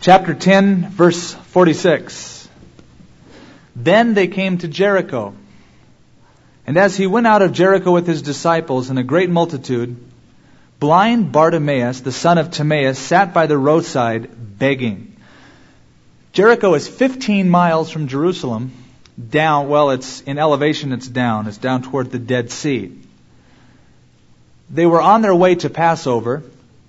Chapter 10, verse 46. Then they came to Jericho. And as he went out of Jericho with his disciples and a great multitude, blind Bartimaeus, the son of Timaeus, sat by the roadside begging. Jericho is 15 miles from Jerusalem, down, well, it's in elevation, it's down toward the Dead Sea. They were on their way to Passover,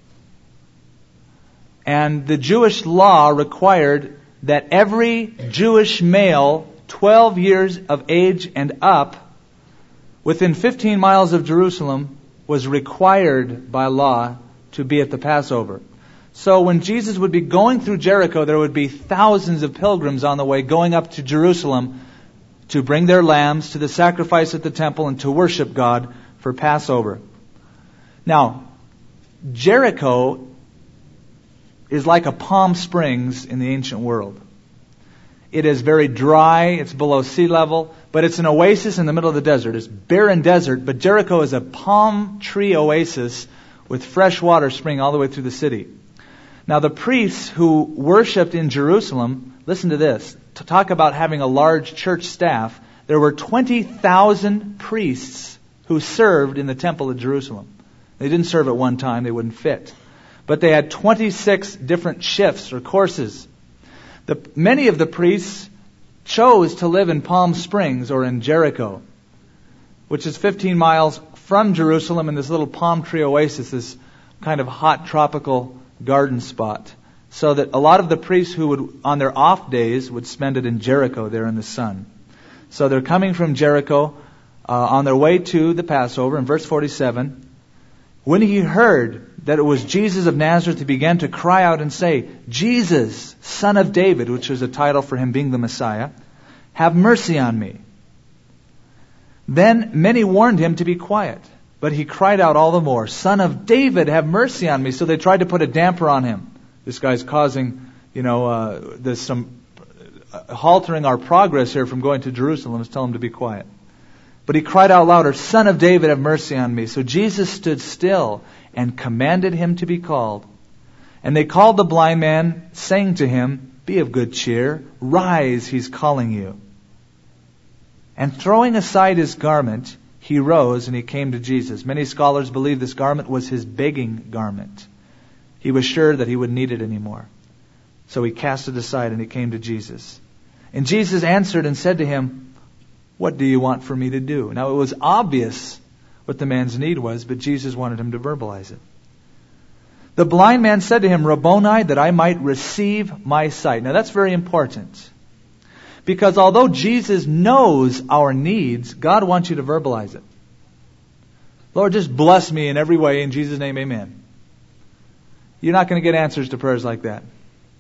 and the Jewish law required that every Jewish male 12 years of age and up within 15 miles of Jerusalem was required by law to be at the Passover. So when Jesus would be going through Jericho, there would be thousands of pilgrims on the way going up to Jerusalem to bring their lambs to the sacrifice at the temple and to worship God for Passover. Now, Jericho is like a Palm Springs in the ancient world. It is very dry, it's below sea level, but it's an oasis in the middle of the desert. It's barren desert, but Jericho is a palm tree oasis with fresh water springing all the way through the city. Now the priests who worshipped in Jerusalem, listen to this, to talk about having a large church staff, there were 20,000 priests who served in the temple of Jerusalem. They didn't serve at one time, they wouldn't fit. But they had 26 different shifts or courses. Many of the priests chose to live in Palm Springs or in Jericho, which is 15 miles from Jerusalem in this little palm tree oasis, this kind of hot tropical garden spot. So that a lot of the priests who would, on their off days, would spend it in Jericho there in the sun. So they're coming from Jericho on their way to the Passover. In verse 47, when he heard that it was Jesus of Nazareth, he began to cry out and say, Jesus, Son of David, which was a title for him being the Messiah, have mercy on me. Then many warned him to be quiet, but he cried out all the more, Son of David, have mercy on me. So they tried to put a damper on him. This guy's causing, there's some haltering our progress here from going to Jerusalem. Let's tell him to be quiet. But he cried out louder, Son of David, have mercy on me. So Jesus stood still and commanded him to be called. And they called the blind man, saying to him, Be of good cheer, rise, he's calling you. And throwing aside his garment, he rose and he came to Jesus. Many scholars believe this garment was his begging garment. He was sure that he wouldn't need it anymore. So he cast it aside and he came to Jesus. And Jesus answered and said to him, What do you want for me to do? Now it was obvious what the man's need was, but Jesus wanted him to verbalize it. The blind man said to him, Rabboni, that I might receive my sight. Now that's very important. Because although Jesus knows our needs, God wants you to verbalize it. Lord, just bless me in every way. In Jesus' name, amen. You're not going to get answers to prayers like that.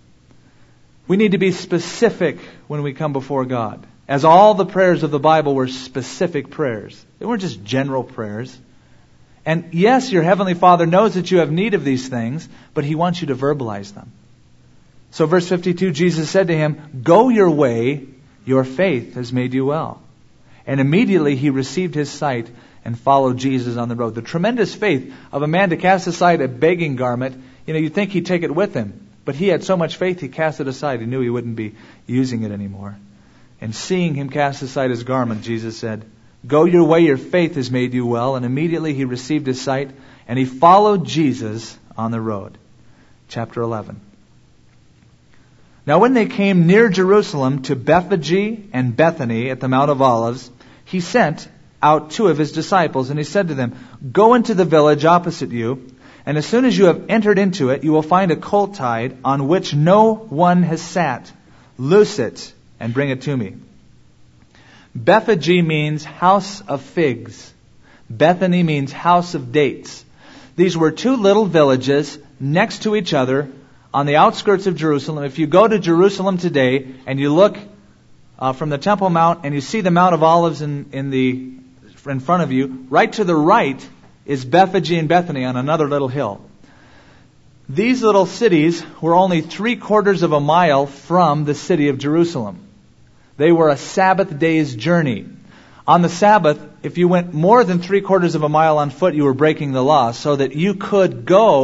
We need to be specific when we come before God. As all the prayers of the Bible were specific prayers. They weren't just general prayers. And yes, your Heavenly Father knows that you have need of these things, but He wants you to verbalize them. So verse 52, Jesus said to him, Go your way, your faith has made you well. And immediately he received his sight and followed Jesus on the road. The tremendous faith of a man to cast aside a begging garment, you'd think he'd take it with him. But he had so much faith, he cast it aside. He knew he wouldn't be using it anymore. And seeing him cast aside his garment, Jesus said, Go your way, your faith has made you well. And immediately he received his sight, and he followed Jesus on the road. Chapter 11. Now when they came near Jerusalem to Bethphage and Bethany at the Mount of Olives, he sent out 2 of his disciples, and he said to them, Go into the village opposite you, and as soon as you have entered into it, you will find a colt tied on which no one has sat. Loose it and bring it to me. Bethphage means house of figs. Bethany means house of dates. These were 2 little villages next to each other on the outskirts of Jerusalem. If you go to Jerusalem today and you look from the Temple Mount and you see the Mount of Olives in front of you, right to the right is Bethphage and Bethany on another little hill. These little cities were only 3/4 of a mile from the city of Jerusalem. They were a Sabbath day's journey. On the Sabbath, if you went more than 3/4 of a mile on foot, you were breaking the law, so that you could go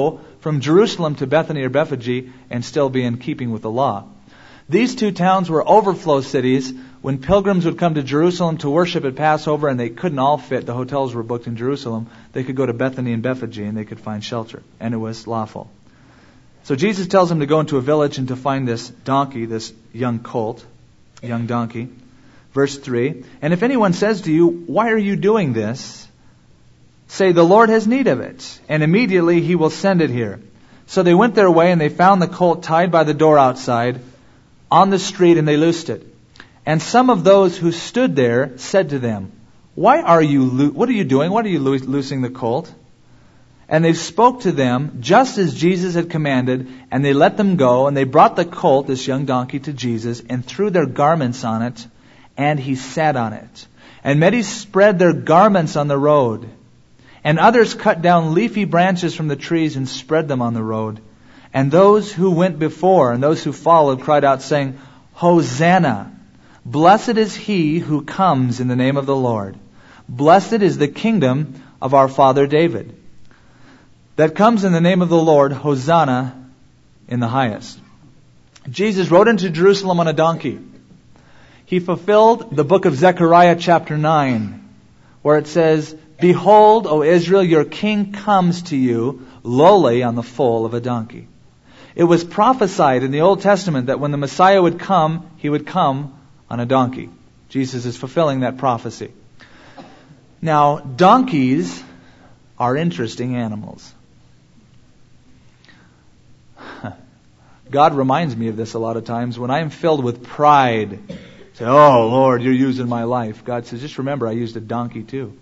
from Jerusalem to Bethany or Bethphage and still be in keeping with the law. These two towns were overflow cities. When pilgrims would come to Jerusalem to worship at Passover and they couldn't all fit, the hotels were booked in Jerusalem, they could go to Bethany and Bethphage and they could find shelter. And it was lawful. So Jesus tells them to go into a village and to find this donkey, this young donkey. Verse 3, and if anyone says to you, why are you doing this? Say, the Lord has need of it, and immediately He will send it here. So they went their way, and they found the colt tied by the door outside, on the street, and they loosed it. And some of those who stood there said to them, what are you doing? What are you loosing the colt? And they spoke to them just as Jesus had commanded, and they let them go, and they brought the colt, this young donkey, to Jesus, and threw their garments on it, and He sat on it. And many spread their garments on the road. And others cut down leafy branches from the trees and spread them on the road. And those who went before and those who followed cried out, saying, Hosanna! Blessed is He who comes in the name of the Lord. Blessed is the kingdom of our father David, that comes in the name of the Lord. Hosanna in the highest. Jesus rode into Jerusalem on a donkey. He fulfilled the book of Zechariah chapter 9, where it says, Behold, O Israel, your king comes to you, lowly on the foal of a donkey. It was prophesied in the Old Testament that when the Messiah would come, He would come on a donkey. Jesus is fulfilling that prophecy. Now, donkeys are interesting animals. God reminds me of this a lot of times when I am filled with pride. Say, oh Lord, you're using my life. God says, just remember, I used a donkey too.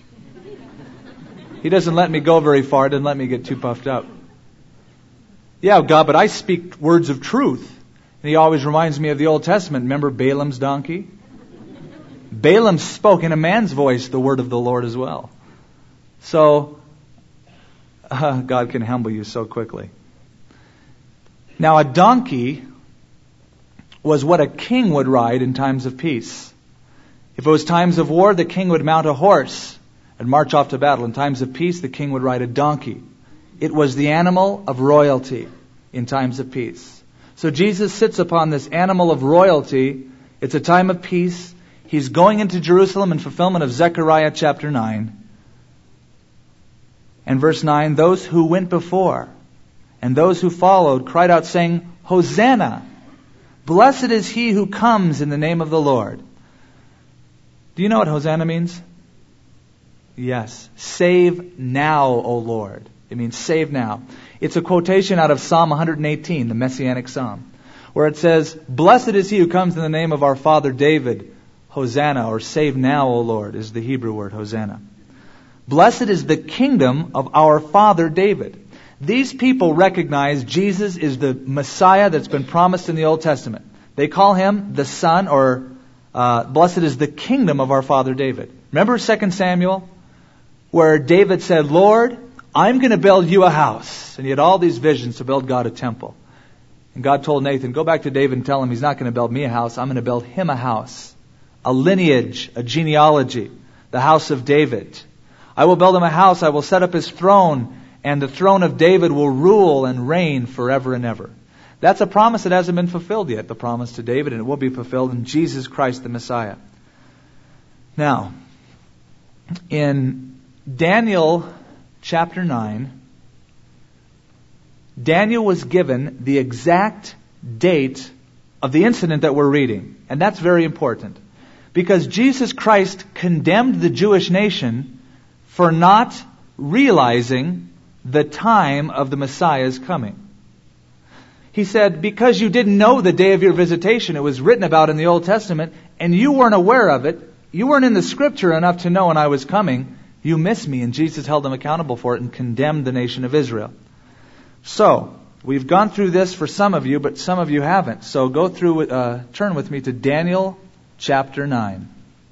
He doesn't let me go very far, doesn't let me get too puffed up. Yeah, God, but I speak words of truth. And He always reminds me of the Old Testament. Remember Balaam's donkey? Balaam spoke in a man's voice the word of the Lord as well. So, God can humble you so quickly. Now, a donkey was what a king would ride in times of peace. If it was times of war, the king would mount a horse and march off to battle. In times of peace, the king would ride a donkey. It was the animal of royalty in times of peace. So Jesus sits upon this animal of royalty. It's a time of peace. He's going into Jerusalem in fulfillment of Zechariah chapter 9. And verse 9, those who went before and those who followed cried out, saying, Hosanna! Blessed is He who comes in the name of the Lord. Do you know what Hosanna means? Yes. Save now, O Lord. It means save now. It's a quotation out of Psalm 118, the Messianic Psalm, where it says, Blessed is He who comes in the name of our father David. Hosanna, or save now, O Lord, is the Hebrew word, Hosanna. Blessed is the kingdom of our father David. These people recognize Jesus is the Messiah that's been promised in the Old Testament. They call Him the Son, or blessed is the kingdom of our father David. Remember 2 Samuel, where David said, Lord, I'm going to build you a house. And he had all these visions to build God a temple. And God told Nathan, go back to David and tell him He's not going to build me a house. I'm going to build him a house. A lineage, a genealogy, the house of David. I will build him a house. I will set up his throne. And the throne of David will rule and reign forever and ever. That's a promise that hasn't been fulfilled yet, the promise to David, and it will be fulfilled in Jesus Christ the Messiah. Now, in Daniel chapter 9, Daniel was given the exact date of the incident that we're reading. And that's very important. Because Jesus Christ condemned the Jewish nation for not realizing the time of the Messiah's coming. He said, because you didn't know the day of your visitation, it was written about in the Old Testament, and you weren't aware of it, you weren't in the Scripture enough to know when I was coming, you missed me. And Jesus held them accountable for it and condemned the nation of Israel. So, we've gone through this for some of you, but some of you haven't. So go through, turn with me to Daniel chapter 9.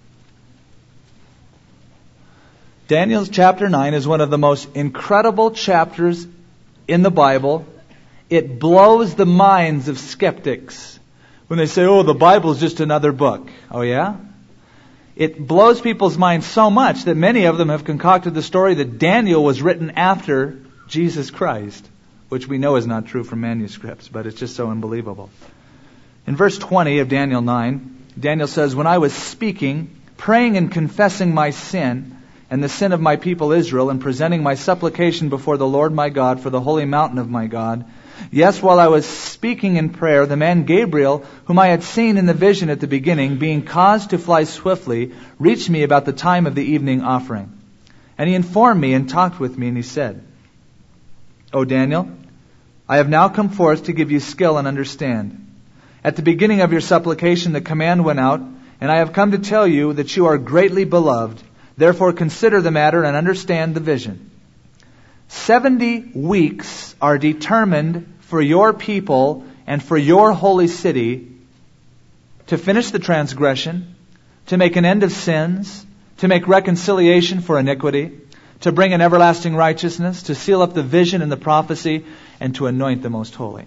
Daniel chapter 9 is one of the most incredible chapters in the Bible. It blows the minds of skeptics when they say, oh, the Bible is just another book. Oh, yeah? It blows people's minds so much that many of them have concocted the story that Daniel was written after Jesus Christ. which we know is not true from manuscripts, but it's just so unbelievable. In verse 20 of Daniel 9, Daniel says, "When I was speaking, praying and confessing my sin and the sin of my people Israel, and presenting my supplication before the Lord my God for the holy mountain of my God, yes, while I was speaking in prayer, the man Gabriel, whom I had seen in the vision at the beginning, being caused to fly swiftly, reached me about the time of the evening offering. And he informed me and talked with me, and he said, 'O Daniel, I have now come forth to give you skill and understand. At the beginning of your supplication the command went out, and I have come to tell you that you are greatly beloved. Therefore consider the matter and understand the vision. 70 weeks are determined for your people and for your holy city to finish the transgression, to make an end of sins, to make reconciliation for iniquity, to bring an everlasting righteousness, to seal up the vision and the prophecy, and to anoint the most holy.'"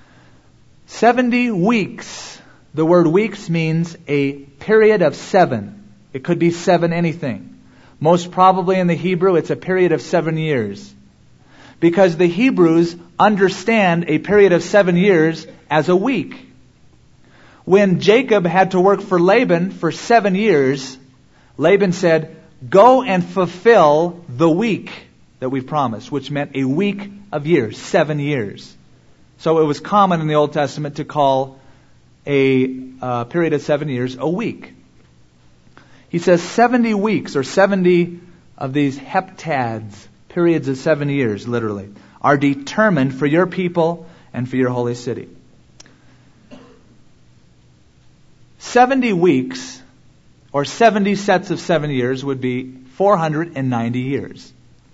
70 weeks. The word weeks means a period of 7. It could be 7 anything. Most probably in the Hebrew, it's a period of 7 years. Because the Hebrews understand a period of 7 years as a week. When Jacob had to work for Laban for 7 years, Laban said, "Go and fulfill the week that we promised," which meant a week of years, 7 years. So it was common in the Old Testament to call a period of 7 years a week. He says 70 weeks, or 70 of these heptads, periods of 7 years, literally, are determined for your people and for your holy city. 70 weeks, or 70 sets of 7 years, would be 490 years.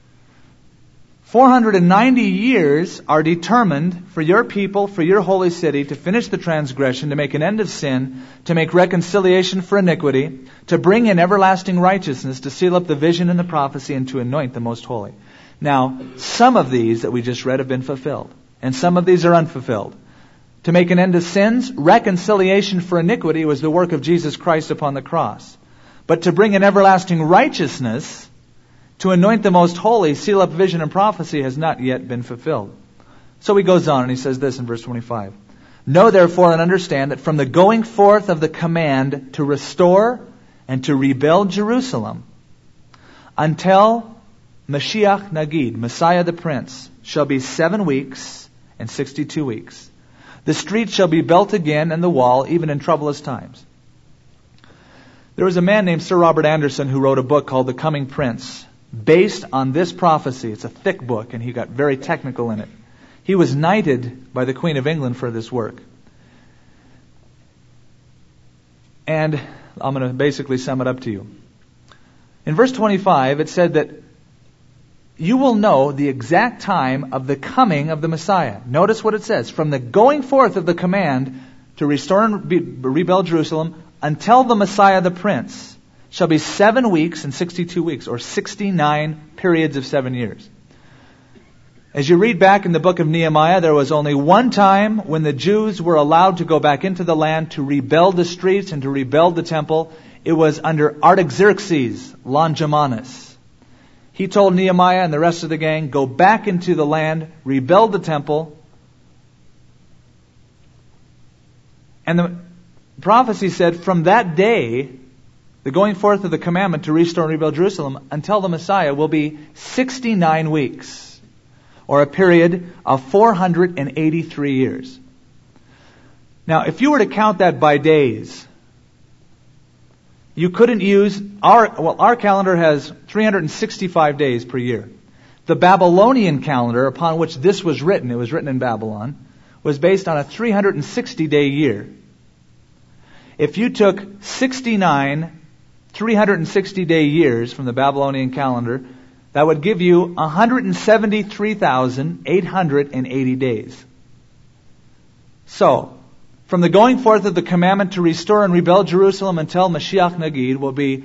490 years are determined for your people, for your holy city, to finish the transgression, to make an end of sin, to make reconciliation for iniquity, to bring in everlasting righteousness, to seal up the vision and the prophecy, and to anoint the most holy. Now, some of these that we just read have been fulfilled, and some of these are unfulfilled. To make an end of sins, reconciliation for iniquity was the work of Jesus Christ upon the cross. But to bring in everlasting righteousness, to anoint the most holy, seal up vision and prophecy, has not yet been fulfilled. So he goes on and he says this in verse 25. "Know therefore and understand that from the going forth of the command to restore and to rebuild Jerusalem until Mashiach Nagid, Messiah the Prince, shall be 7 weeks and 62 weeks. The street shall be built again and the wall, even in troublous times." There was a man named Sir Robert Anderson who wrote a book called The Coming Prince, based on this prophecy. It's a thick book, and he got very technical in it. He was knighted by the Queen of England for this work. And I'm going to basically sum it up to you. In verse 25, it said that you will know the exact time of the coming of the Messiah. Notice what it says. From the going forth of the command to restore and rebuild Jerusalem until the Messiah the Prince shall be 7 weeks and 62 weeks, or 69 periods of 7 years. As you read back in the book of Nehemiah, there was only one time when the Jews were allowed to go back into the land to rebuild the streets and to rebuild the temple. It was under Artaxerxes Longimanus. He told Nehemiah and the rest of the gang, go back into the land, rebuild the temple. And the prophecy said, from that day, the going forth of the commandment to restore and rebuild Jerusalem until the Messiah will be 69 weeks, or a period of 483 years. Now, if you were to count that by days, you couldn't use our calendar has 365 days per year. The Babylonian calendar upon which this was written, it was written in Babylon, was based on a 360-day year. If you took 69 360-day years from the Babylonian calendar, that would give you 173,880 days. So, from the going forth of the commandment to restore and rebuild Jerusalem until Mashiach Nagid will be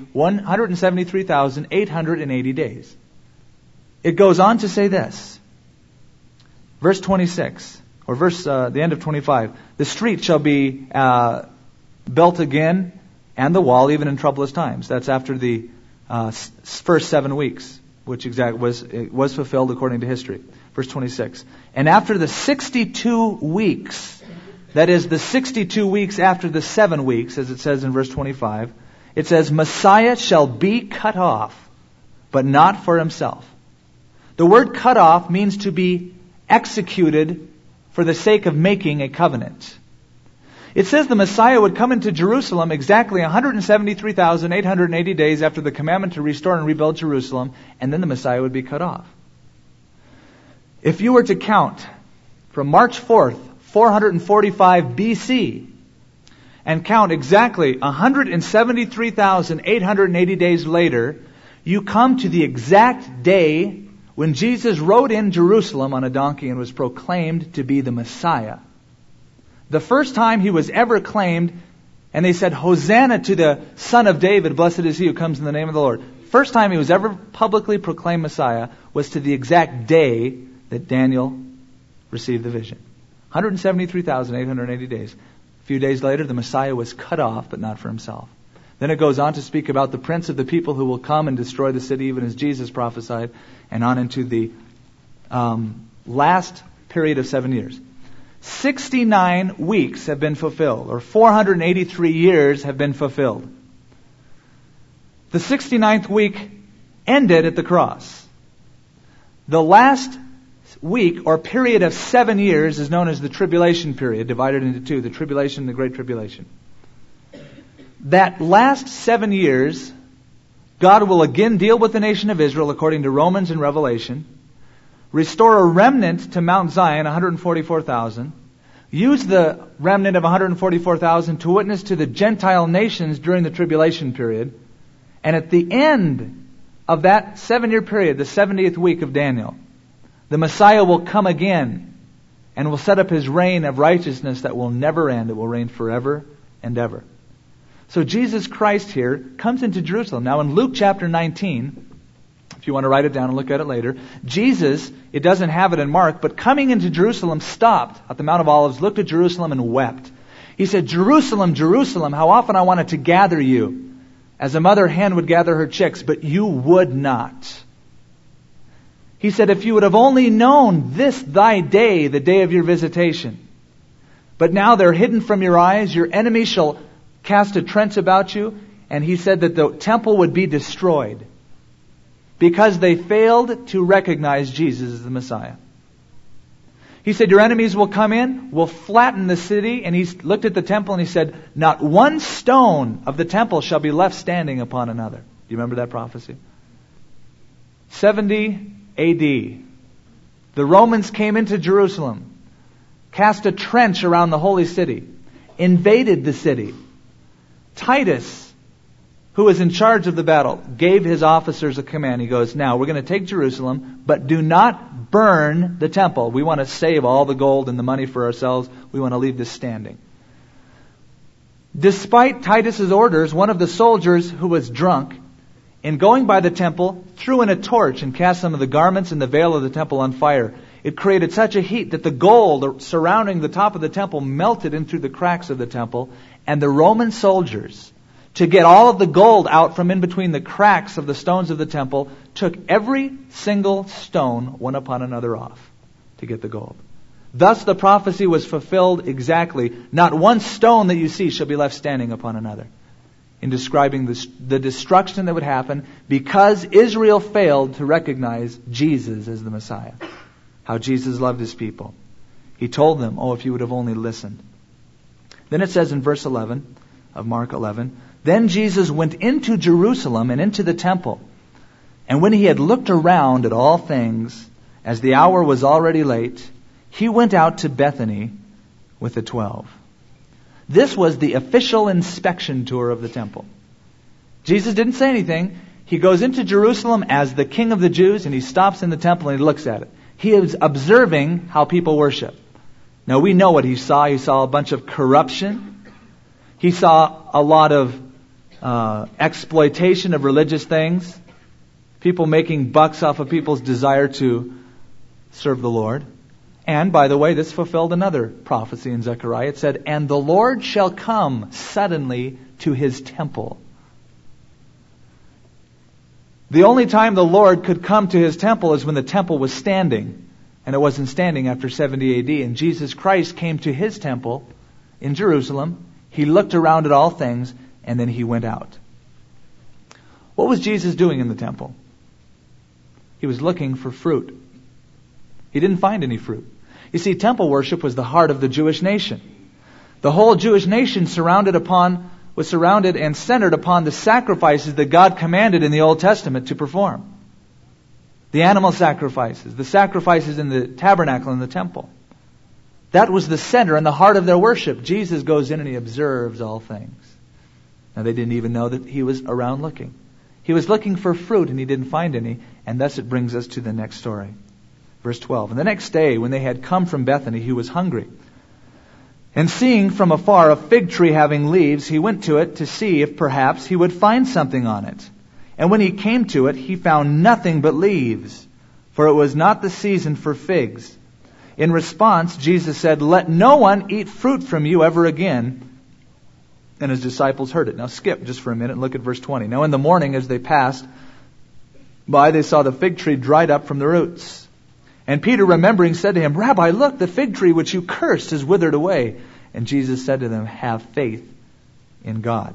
173,880 days. It goes on to say this. Verse 26, or the end of 25. The street shall be built again, and the wall, even in troublous times. That's after the first 7 weeks, which was fulfilled according to history. Verse 26. And after the 62 weeks, that is the 62 weeks after the 7 weeks, as it says in verse 25, it says, Messiah shall be cut off, but not for himself. The word cut off means to be executed for the sake of making a covenant. It says the Messiah would come into Jerusalem exactly 173,880 days after the commandment to restore and rebuild Jerusalem, and then the Messiah would be cut off. If you were to count from March 4th, 445 BC, and count exactly 173,880 days later, you come to the exact day when Jesus rode in Jerusalem on a donkey and was proclaimed to be the Messiah. The first time he was ever claimed, and they said, Hosanna to the Son of David, blessed is he who comes in the name of the Lord. First time he was ever publicly proclaimed Messiah was to the exact day that Daniel received the vision. 173,880 days. A few days later, the Messiah was cut off, but not for himself. Then it goes on to speak about the prince of the people who will come and destroy the city, even as Jesus prophesied, and on into the last period of 7 years. 69 weeks have been fulfilled, or 483 years have been fulfilled. The 69th week ended at the cross. The last week or period of 7 years is known as the tribulation period, divided into two, the tribulation and the great tribulation. That last 7 years, God will again deal with the nation of Israel according to Romans and Revelation, restore a remnant to Mount Zion, 144,000, use the remnant of 144,000 to witness to the Gentile nations during the tribulation period, and at the end of that 7-year period, the 70th week of Daniel, the Messiah will come again and will set up his reign of righteousness that will never end. It will reign forever and ever. So Jesus Christ here comes into Jerusalem. Now in Luke chapter 19, if you want to write it down and look at it later, Jesus, it doesn't have it in Mark, but coming into Jerusalem, stopped at the Mount of Olives, looked at Jerusalem and wept. He said, Jerusalem, Jerusalem, how often I wanted to gather you, as a mother hen would gather her chicks, but you would not. He said, if you would have only known this thy day, the day of your visitation. But now they're hidden from your eyes, your enemies shall cast a trench about you. And he said that the temple would be destroyed because they failed to recognize Jesus as the Messiah. He said, your enemies will come in, will flatten the city. And he looked at the temple and he said, not one stone of the temple shall be left standing upon another. Do you remember that prophecy? 70 A.D. The Romans came into Jerusalem, cast a trench around the holy city, invaded the city. Titus, who was in charge of the battle, gave his officers a command. He goes, now we're going to take Jerusalem, but do not burn the temple. We want to save all the gold and the money for ourselves. We want to leave this standing. Despite Titus's orders, one of the soldiers who was drunk, in going by the temple, threw in a torch and cast some of the garments and the veil of the temple on fire. It created such a heat that the gold surrounding the top of the temple melted in through the cracks of the temple. And the Roman soldiers, to get all of the gold out from in between the cracks of the stones of the temple, took every single stone one upon another off to get the gold. Thus the prophecy was fulfilled exactly. Not one stone that you see shall be left standing upon another. In describing the destruction that would happen because Israel failed to recognize Jesus as the Messiah. How Jesus loved his people. He told them, oh, if you would have only listened. Then it says in verse 11 of Mark 11, then Jesus went into Jerusalem and into the temple. And when he had looked around at all things, as the hour was already late, he went out to Bethany with the 12. This was the official inspection tour of the temple. Jesus didn't say anything. He goes into Jerusalem as the King of the Jews, and he stops in the temple and he looks at it. He is observing how people worship. Now we know what he saw. He saw a bunch of corruption. He saw a lot of exploitation of religious things. People making bucks off of people's desire to serve the Lord. And, by the way, this fulfilled another prophecy in Zechariah. It said, and the Lord shall come suddenly to his temple. The only time the Lord could come to his temple is when the temple was standing. and it wasn't standing after 70 AD. And Jesus Christ came to his temple in Jerusalem. He looked around at all things, and then he went out. What was Jesus doing in the temple? He was looking for fruit. He didn't find any fruit. You see, temple worship was the heart of the Jewish nation. The whole Jewish nation was surrounded and centered upon the sacrifices that God commanded in the Old Testament to perform. The animal sacrifices, the sacrifices in the tabernacle and the temple. That was the center and the heart of their worship. Jesus goes in and he observes all things. Now they didn't even know that he was around looking. He was looking for fruit and he didn't find any, and thus it brings us to the next story. Verse 12. And the next day, when they had come from Bethany, he was hungry. And seeing from afar a fig tree having leaves, he went to it to see if perhaps he would find something on it. And when he came to it, he found nothing but leaves, for it was not the season for figs. In response, Jesus said, "Let no one eat fruit from you ever again." And his disciples heard it. Now skip just for a minute and look at verse 20. Now in the morning as they passed by, they saw the fig tree dried up from the roots. And Peter, remembering, said to him, "Rabbi, look, the fig tree which you cursed is withered away." And Jesus said to them, "Have faith in God."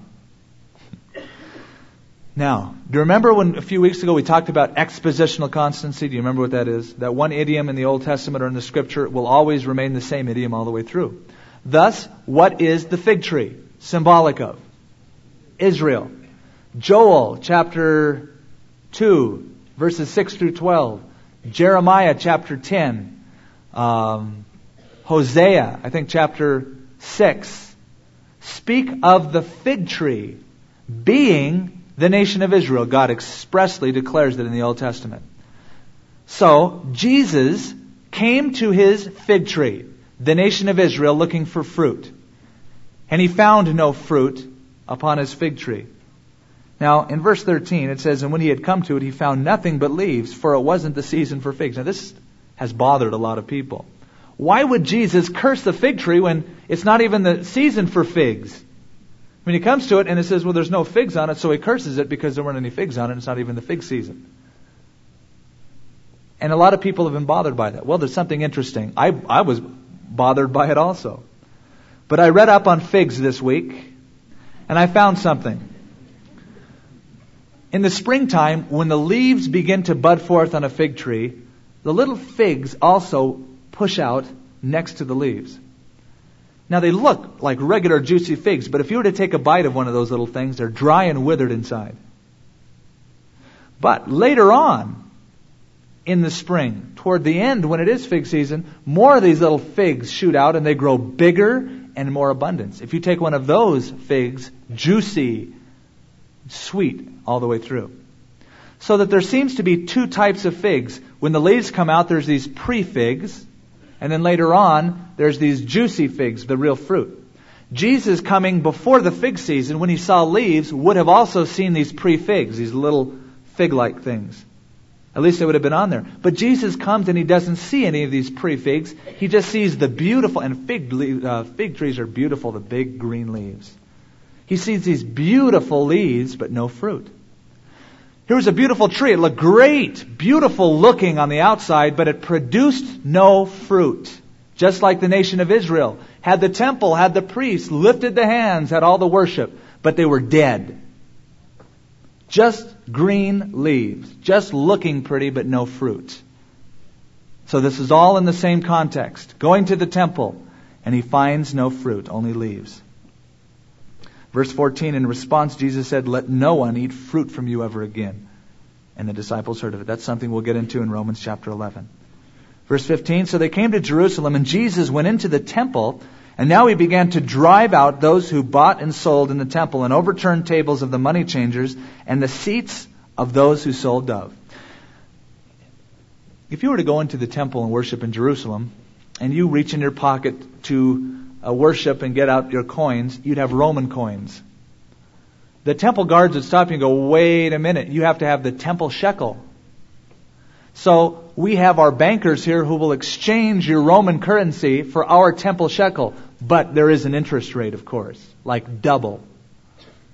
Now, do you remember when a few weeks ago we talked about expositional constancy? Do you remember what that is? That one idiom in the Old Testament or in the Scripture will always remain the same idiom all the way through. Thus, what is the fig tree symbolic of? Israel. Joel chapter 2, verses 6 through 12. Jeremiah chapter 10. Hosea, I think chapter 6. Speak of the fig tree being the nation of Israel. God expressly declares that in the Old Testament. So, Jesus came to his fig tree, the nation of Israel, looking for fruit. And he found no fruit upon his fig tree. Now, in verse 13, it says, "And when he had come to it, he found nothing but leaves, for it wasn't the season for figs." Now, this has bothered a lot of people. Why would Jesus curse the fig tree when it's not even the season for figs? When he comes to it and it says, well, there's no figs on it, so he curses it because there weren't any figs on it. It's not even the fig season. And a lot of people have been bothered by that. Well, there's something interesting. I was bothered by it also. But I read up on figs this week, and I found something. In the springtime, when the leaves begin to bud forth on a fig tree, the little figs also push out next to the leaves. Now they look like regular juicy figs, but if you were to take a bite of one of those little things, they're dry and withered inside. But later on, in the spring, toward the end when it is fig season, more of these little figs shoot out and they grow bigger and more abundance. If you take one of those figs, juicy, sweet all the way through. So that there seems to be two types of figs. When the leaves come out, there's these pre-figs. And then later on, there's these juicy figs, the real fruit. Jesus, coming before the fig season, when he saw leaves, would have also seen these pre-figs, these little fig-like things. At least they would have been on there. But Jesus comes and he doesn't see any of these pre-figs. He just sees the beautiful, and fig trees are beautiful, the big green leaves. He sees these beautiful leaves, but no fruit. Here was a beautiful tree. It looked great, beautiful looking on the outside, but it produced no fruit. Just like the nation of Israel. Had the temple, had the priests, lifted the hands, had all the worship, but they were dead. Just green leaves. Just looking pretty, but no fruit. So this is all in the same context. Going to the temple, and he finds no fruit, only leaves. Verse 14, in response, Jesus said, "Let no one eat fruit from you ever again." And the disciples heard of it. That's something we'll get into in Romans chapter 11. Verse 15, so they came to Jerusalem, and Jesus went into the temple, and now he began to drive out those who bought and sold in the temple, and overturned tables of the money changers, and the seats of those who sold doves. If you were to go into the temple and worship in Jerusalem, and you reach in your pocket to worship and get out your coins, you'd have Roman coins. The temple guards would stop you and go, wait a minute, you have to have the temple shekel. So we have our bankers here who will exchange your Roman currency for our temple shekel. But there is an interest rate, of course, like double.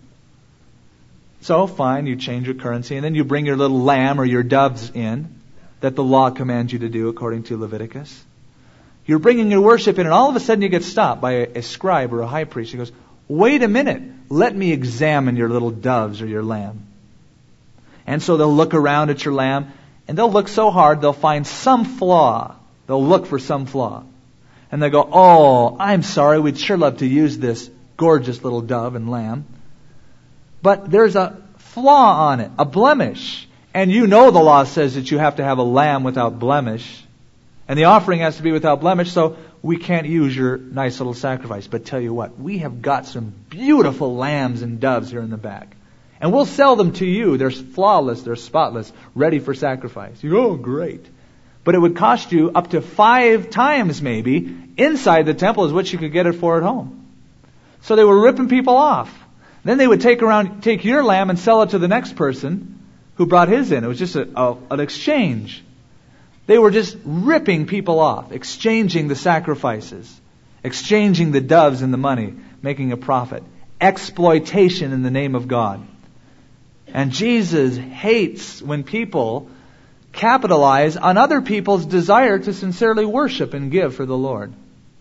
So fine, you change your currency and then you bring your little lamb or your doves in. that the law commands you to do according to Leviticus. You're bringing your worship in, and all of a sudden you get stopped by a scribe or a high priest. He goes, wait a minute, let me examine your little doves or your lamb. And so they'll look around at your lamb, and they'll look so hard they'll find some flaw. They'll look for some flaw. And they go, oh, I'm sorry, we'd sure love to use this gorgeous little dove and lamb. But there's a flaw on it, a blemish. And you know the law says that you have to have a lamb without blemish. And the offering has to be without blemish, so we can't use your nice little sacrifice. But tell you what, we have got some beautiful lambs and doves here in the back. And we'll sell them to you. They're flawless, they're spotless, ready for sacrifice. You go, oh, great. But it would cost you up to 5 times maybe inside the temple is what you could get it for at home. So they were ripping people off. Then they would take your lamb and sell it to the next person who brought his in. It was just an exchange. They were just ripping people off, exchanging the sacrifices, exchanging the doves and the money, making a profit. Exploitation in the name of God. And Jesus hates when people capitalize on other people's desire to sincerely worship and give for the Lord.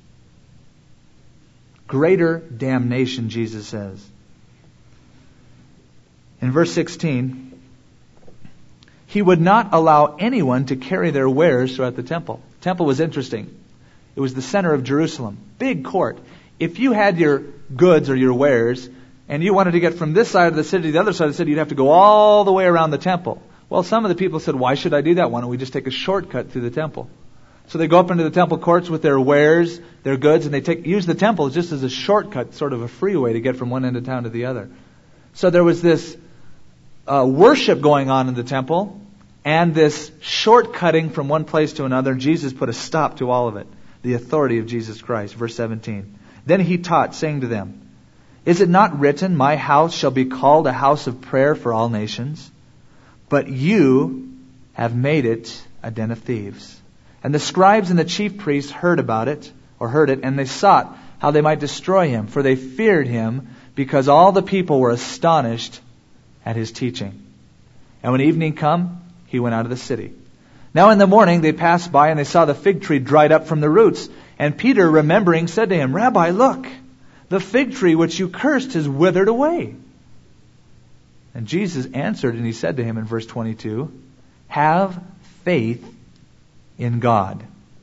Greater damnation, Jesus says. In verse 16, He would not allow anyone to carry their wares throughout the temple. The temple was interesting. It was the center of Jerusalem. Big court. If you had your goods or your wares, and you wanted to get from this side of the city to the other side of the city, you'd have to go all the way around the temple. Well, some of the people said, why should I do that? Why don't we just take a shortcut through the temple? So they go up into the temple courts with their wares, their goods, and they use the temple just as a shortcut, sort of a freeway to get from one end of town to the other. So there was this worship going on in the temple, and this shortcutting from one place to another. Jesus put a stop to all of it. The authority of Jesus Christ. Verse 17. Then He taught, saying to them, is it not written, my house shall be called a house of prayer for all nations? But you have made it a den of thieves. And the scribes and the chief priests heard it, and they sought how they might destroy Him, for they feared Him, because all the people were astonished at His teaching. And when evening come, He went out of the city. Now in the morning they passed by, and they saw the fig tree dried up from the roots. And Peter, remembering, said to Him, Rabbi, look, the fig tree which you cursed has withered away. And Jesus answered, and He said to him in verse 22, have faith in God.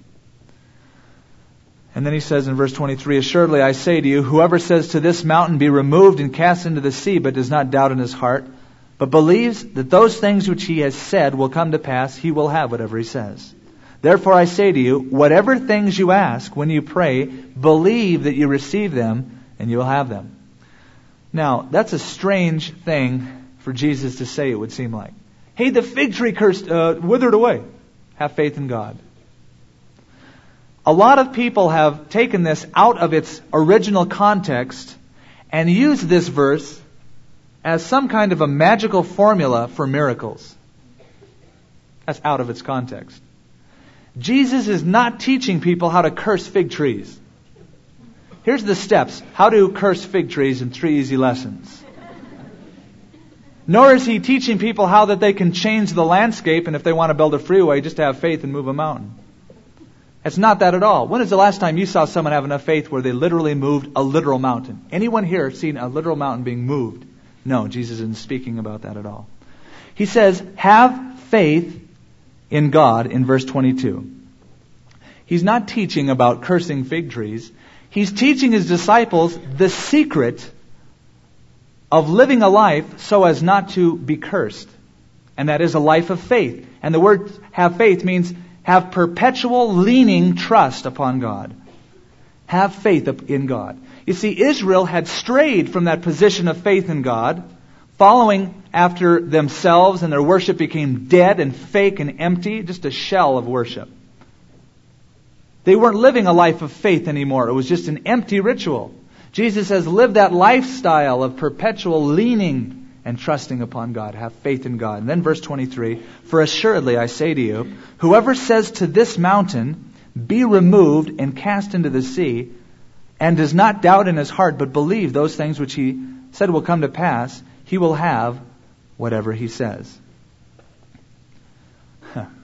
And then He says in verse 23, assuredly I say to you, whoever says to this mountain, be removed and cast into the sea, but does not doubt in his heart, but believes that those things which he has said will come to pass, he will have whatever he says. Therefore I say to you, whatever things you ask when you pray, believe that you receive them, and you will have them. Now, that's a strange thing for Jesus to say, it would seem like. Hey, the fig tree withered away. Have faith in God. A lot of people have taken this out of its original context and used this verse as some kind of a magical formula for miracles. That's out of its context. Jesus is not teaching people how to curse fig trees. Here's the steps. How to curse fig trees in 3 easy lessons. Nor is He teaching people how that they can change the landscape, and if they want to build a freeway, just have faith and move a mountain. It's not that at all. When is the last time you saw someone have enough faith where they literally moved a literal mountain? Anyone here seen a literal mountain being moved? No, Jesus isn't speaking about that at all. He says, have faith in God in verse 22. He's not teaching about cursing fig trees. He's teaching His disciples the secret of living a life so as not to be cursed. And that is a life of faith. And the word have faith means have perpetual leaning trust upon God. Have faith in God. You see, Israel had strayed from that position of faith in God, following after themselves, and their worship became dead and fake and empty, just a shell of worship. They weren't living a life of faith anymore. It was just an empty ritual. Jesus says, live that lifestyle of perpetual leaning and trusting upon God. Have faith in God. And then verse 23, for assuredly I say to you, whoever says to this mountain, be removed and cast into the sea, and does not doubt in his heart, but believe those things which he said will come to pass, he will have whatever he says.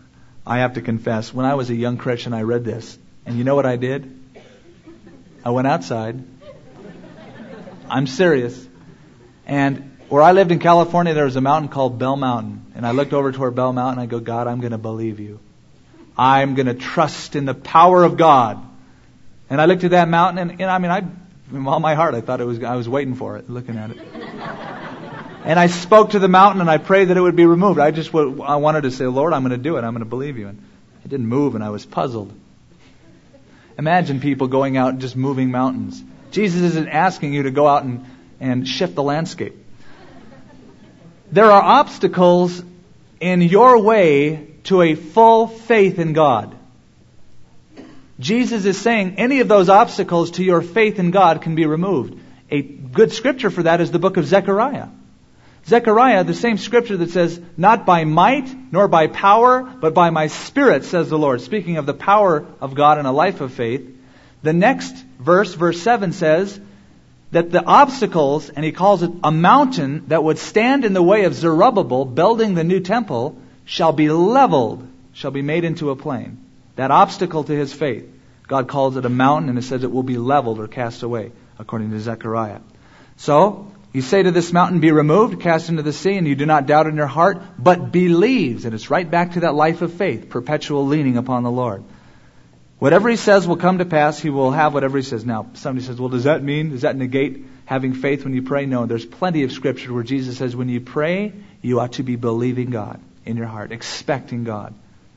I have to confess, when I was a young Christian, I read this. And you know what I did? I went outside. I'm serious. And where I lived in California, there was a mountain called Bell Mountain. And I looked over toward Bell Mountain, and I go, God, I'm going to believe you. I'm going to trust in the power of God. And I looked at that mountain, and in all my heart, I thought I was waiting for it, looking at it. And I spoke to the mountain, and I prayed that it would be removed. I wanted to say, Lord, I'm going to do it. I'm going to believe you. And it didn't move, and I was puzzled. Imagine people going out and just moving mountains. Jesus isn't asking you to go out and shift the landscape. There are obstacles in your way to a full faith in God. Jesus is saying any of those obstacles to your faith in God can be removed. A good scripture for that is the book of Zechariah. Zechariah, the same scripture that says, not by might nor by power, but by my Spirit, says the Lord. Speaking of the power of God in a life of faith. The next verse, verse 7, says that the obstacles, and he calls it a mountain that would stand in the way of Zerubbabel building the new temple, shall be leveled, shall be made into a plain. That obstacle to his faith, God calls it a mountain, and it says it will be leveled or cast away, according to Zechariah. So, you say to this mountain, be removed, cast into the sea, and you do not doubt in your heart, but believes. And it's right back to that life of faith, perpetual leaning upon the Lord. Whatever he says will come to pass. He will have whatever he says. Now, somebody says, well, does that negate having faith when you pray? No, there's plenty of scripture where Jesus says when you pray, you ought to be believing God in your heart, expecting God.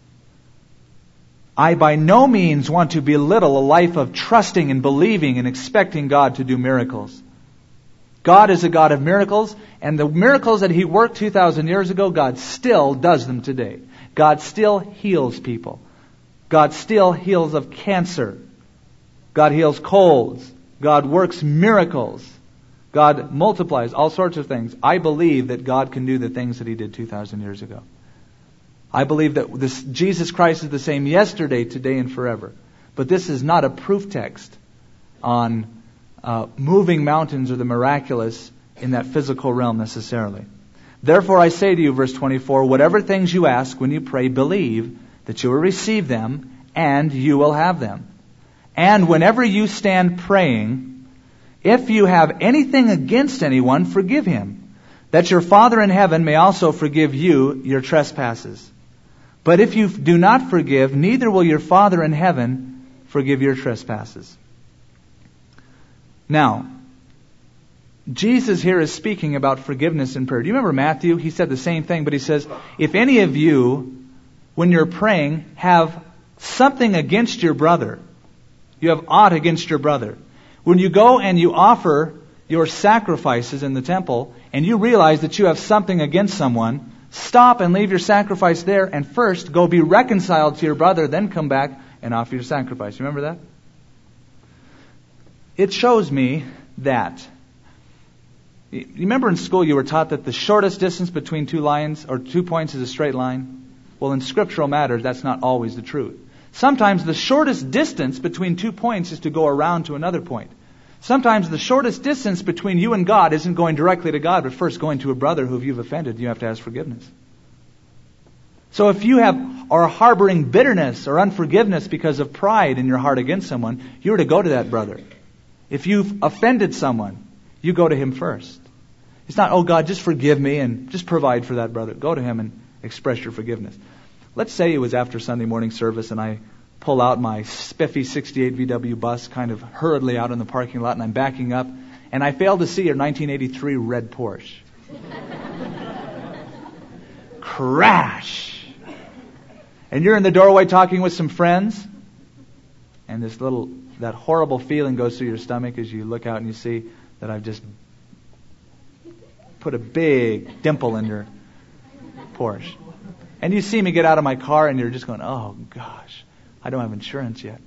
I by no means want to belittle a life of trusting and believing and expecting God to do miracles. God is a God of miracles, and the miracles that He worked 2,000 years ago, God still does them today. God still heals people. God still heals of cancer. God heals colds. God works miracles. God multiplies all sorts of things. I believe that God can do the things that He did 2,000 years ago. I believe that Jesus Christ is the same yesterday, today, and forever. But this is not a proof text on moving mountains or the miraculous in that physical realm necessarily. Therefore I say to you, verse 24, whatever things you ask when you pray, believe that you will receive them, and you will have them. And whenever you stand praying, if you have anything against anyone, forgive him, that your Father in heaven may also forgive you your trespasses. But if you do not forgive, neither will your Father in heaven forgive your trespasses. Now, Jesus here is speaking about forgiveness in prayer. Do you remember Matthew? He said the same thing, but he says, if any of you, when you're praying, have something against your brother, you have aught against your brother. When you go and you offer your sacrifices in the temple, and you realize that you have something against someone, stop and leave your sacrifice there, and first go be reconciled to your brother, then come back and offer your sacrifice. Remember that? It shows me that. You remember in school you were taught that the shortest distance between two lines or 2 points is a straight line? Well, in scriptural matters, that's not always the truth. Sometimes the shortest distance between 2 points is to go around to another point. Sometimes the shortest distance between you and God isn't going directly to God, but first going to a brother who you've offended. You have to ask forgiveness. So if you are harboring bitterness or unforgiveness because of pride in your heart against someone, you're to go to that brother. If you've offended someone, you go to him first. It's not, oh God, just forgive me and just provide for that brother. Go to him and express your forgiveness. Let's say it was after Sunday morning service and I pull out my spiffy 68 VW bus kind of hurriedly out in the parking lot and I'm backing up and I fail to see your 1983 red Porsche. Crash! And you're in the doorway talking with some friends and that horrible feeling goes through your stomach as you look out and you see that I've just put a big dimple in your Porsche. And you see me get out of my car and you're just going, oh gosh, I don't have insurance yet.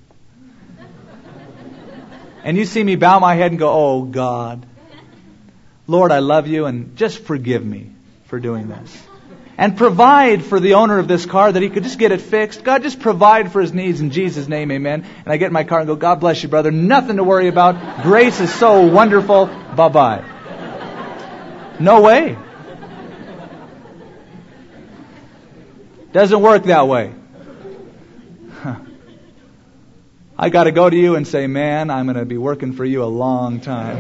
And you see me bow my head and go, oh God, Lord, I love you and just forgive me for doing this. And provide for the owner of this car that he could just get it fixed. God, just provide for his needs in Jesus' name, amen. And I get in my car and go, God bless you, brother. Nothing to worry about. Grace is so wonderful. Bye-bye. No way. Doesn't work that way. I got to go to you and say, man, I'm going to be working for you a long time.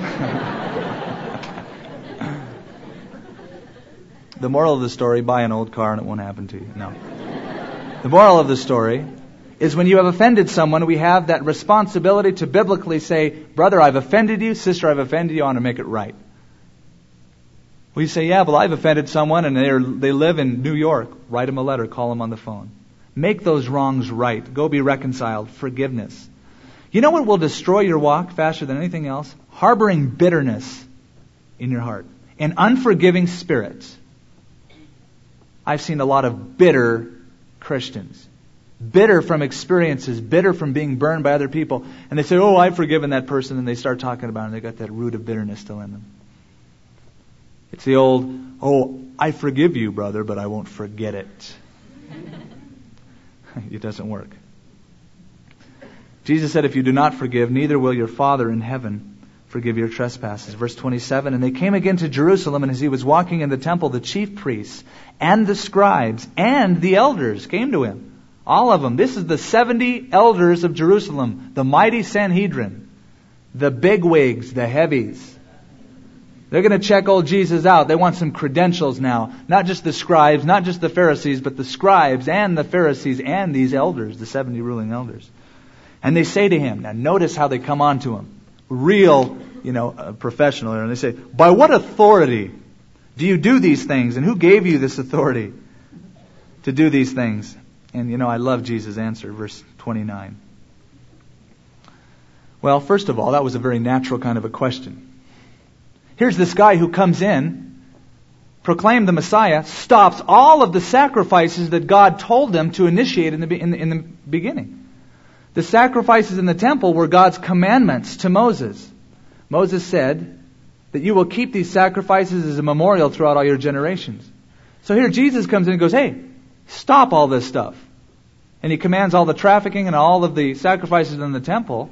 The moral of the story, buy an old car and it won't happen to you. No. The moral of the story is when you have offended someone, we have that responsibility to biblically say, brother, I've offended you. Sister, I've offended you. I want to make it right. Well, you say, yeah, well, I've offended someone and they live in New York. Write them a letter. Call them on the phone. Make those wrongs right. Go be reconciled. Forgiveness. You know what will destroy your walk faster than anything else? Harboring bitterness in your heart. An unforgiving spirit. I've seen a lot of bitter Christians. Bitter from experiences, bitter from being burned by other people. And they say, oh, I've forgiven that person. And they start talking about it and they got that root of bitterness still in them. It's the old, oh, I forgive you, brother, but I won't forget it. It doesn't work. Jesus said, if you do not forgive, neither will your Father in heaven forgive your trespasses. Verse 27, and they came again to Jerusalem, and as he was walking in the temple, the chief priests and the scribes and the elders came to him. All of them. This is the 70 elders of Jerusalem, the mighty Sanhedrin, the bigwigs, the heavies. They're going to check old Jesus out. They want some credentials now. Not just the scribes, not just the Pharisees, but the scribes and the Pharisees and these elders, the 70 ruling elders. And they say to him, now notice how they come on to him. Real, professional. And they say, by what authority do you do these things? And who gave you this authority to do these things? And I love Jesus' answer, verse 29. Well, first of all, that was a very natural kind of a question. Here's this guy who comes in, proclaimed the Messiah, stops all of the sacrifices that God told them to initiate in the beginning. The sacrifices in the temple were God's commandments to Moses. Moses said that you will keep these sacrifices as a memorial throughout all your generations. So here Jesus comes in and goes, hey, stop all this stuff. And he commands all the trafficking and all of the sacrifices in the temple.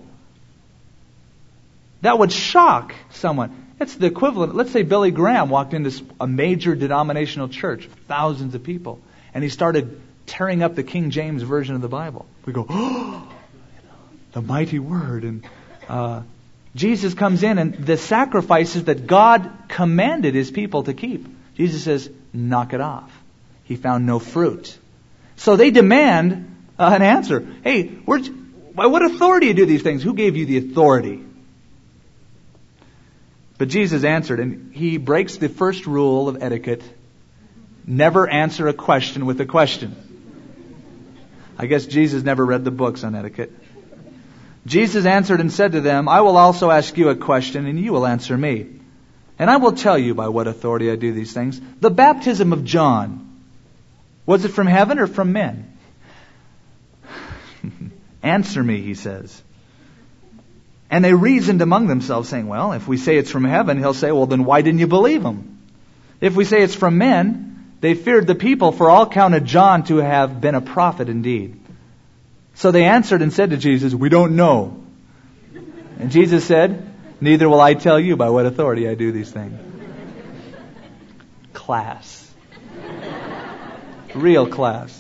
That would shock someone. It's the equivalent. Let's say Billy Graham walked into a major denominational church, thousands of people, and he started tearing up the King James Version of the Bible. We go, oh, the mighty word. And Jesus comes in, and the sacrifices that God commanded his people to keep, Jesus says, knock it off. He found no fruit. So they demand an answer. Hey, by what authority do you do these things? Who gave you the authority? But Jesus answered, and he breaks the first rule of etiquette. Never answer a question with a question. I guess Jesus never read the books on etiquette. Jesus answered and said to them, I will also ask you a question, and you will answer me. And I will tell you by what authority I do these things. The baptism of John, was it from heaven or from men? Answer me, he says. And they reasoned among themselves, saying, well, if we say it's from heaven, he'll say, well, then why didn't you believe him? If we say it's from men, they feared the people, for all counted John to have been a prophet indeed. So they answered and said to Jesus, we don't know. And Jesus said, neither will I tell you by what authority I do these things. Class. Real class.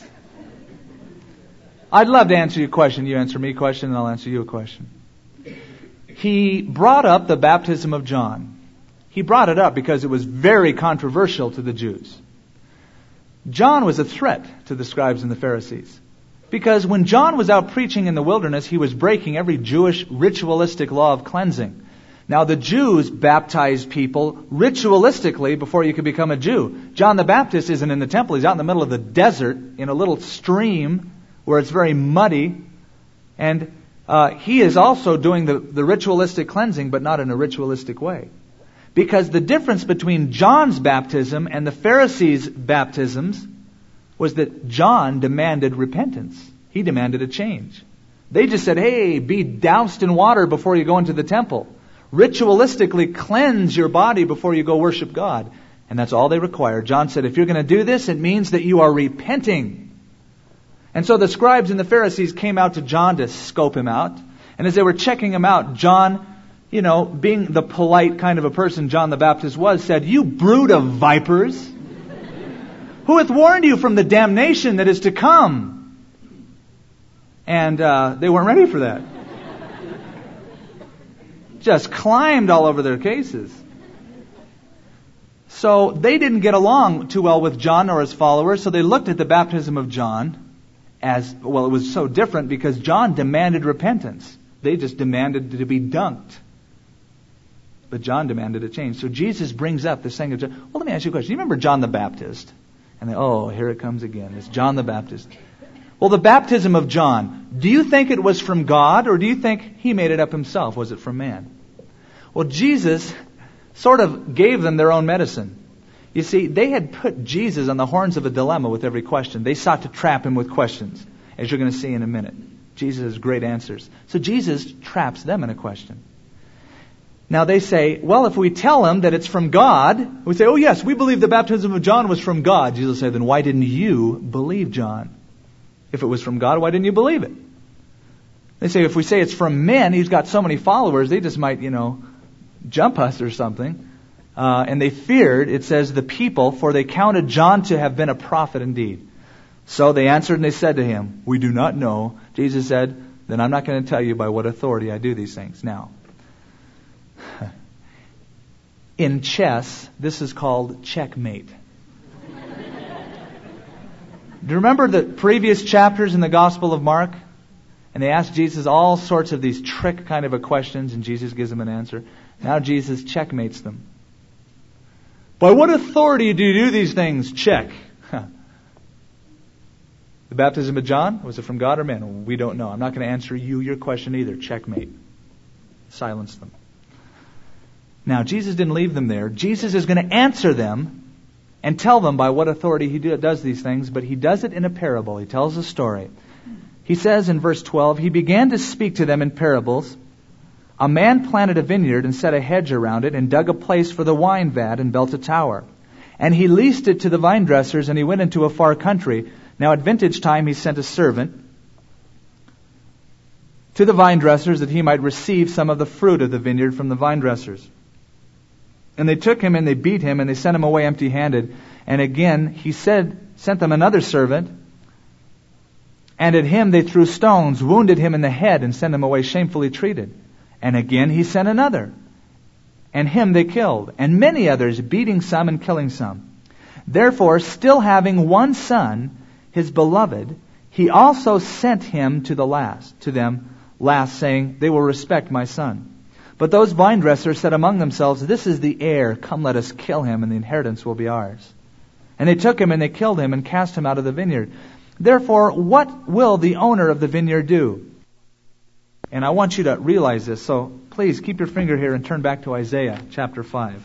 I'd love to answer your question. You answer me a question, and I'll answer you a question. He brought up the baptism of John. He brought it up because it was very controversial to the Jews. John was a threat to the scribes and the Pharisees. Because when John was out preaching in the wilderness, he was breaking every Jewish ritualistic law of cleansing. Now the Jews baptized people ritualistically before you could become a Jew. John the Baptist isn't in the temple. He's out in the middle of the desert in a little stream where it's very muddy. And he is also doing the ritualistic cleansing, but not in a ritualistic way. Because the difference between John's baptism and the Pharisees' baptisms was that John demanded repentance. He demanded a change. They just said, hey, be doused in water before you go into the temple. Ritualistically cleanse your body before you go worship God. And that's all they required. John said, if you're going to do this, it means that you are repenting. And so the scribes and the Pharisees came out to John to scope him out. And as they were checking him out, John, being the polite kind of a person John the Baptist was, said, you brood of vipers, who hath warned you from the damnation that is to come? And they weren't ready for that. just climbed all over their cases. So they didn't get along too well with John or his followers, so they looked at the baptism of John as, well, it was so different because John demanded repentance. They just demanded to be dunked. But John demanded a change. So Jesus brings up this thing of John. Well, let me ask you a question. You remember John the Baptist? And they, oh, here it comes again. It's John the Baptist. Well, the baptism of John, do you think it was from God, or do you think he made it up himself? Was it from man? Well, Jesus sort of gave them their own medicine. You see, they had put Jesus on the horns of a dilemma with every question. They sought to trap him with questions, as you're going to see in a minute. Jesus has great answers. So Jesus traps them in a question. Now they say, well, if we tell him that it's from God, we say, oh yes, we believe the baptism of John was from God. Jesus said, then why didn't you believe John? If it was from God, why didn't you believe it? They say, if we say it's from men, he's got so many followers, they just might, jump us or something. And they feared, it says, the people, for they counted John to have been a prophet indeed. So they answered and they said to him, we do not know. Jesus said, then I'm not going to tell you by what authority I do these things. Now, in chess, this is called checkmate. Do you remember the previous chapters in the Gospel of Mark? And they asked Jesus all sorts of these trick kind of a questions, and Jesus gives them an answer. Now Jesus checkmates them. By what authority do you do these things? Check. The baptism of John, was it from God or man? We don't know. I'm not going to answer your question either. Checkmate. Silence them. Now, Jesus didn't leave them there. Jesus is going to answer them and tell them by what authority he does these things, but he does it in a parable. He tells a story. He says in verse 12, he began to speak to them in parables. A man planted a vineyard and set a hedge around it and dug a place for the wine vat and built a tower. And he leased it to the vine dressers, and he went into a far country. Now at vintage time he sent a servant to the vine dressers that he might receive some of the fruit of the vineyard from the vine dressers. And they took him and they beat him and they sent him away empty-handed. And again he sent them another servant. And at him they threw stones, wounded him in the head, and sent him away shamefully treated. And again he sent another. And him they killed. And many others, beating some and killing some. Therefore, still having one son, his beloved, he also sent him to them last, saying, they will respect my son. But those vine dressers said among themselves, this is the heir, come let us kill him, and the inheritance will be ours. And they took him and they killed him and cast him out of the vineyard. Therefore, what will the owner of the vineyard do? And I want you to realize this, so please keep your finger here and turn back to Isaiah chapter 5.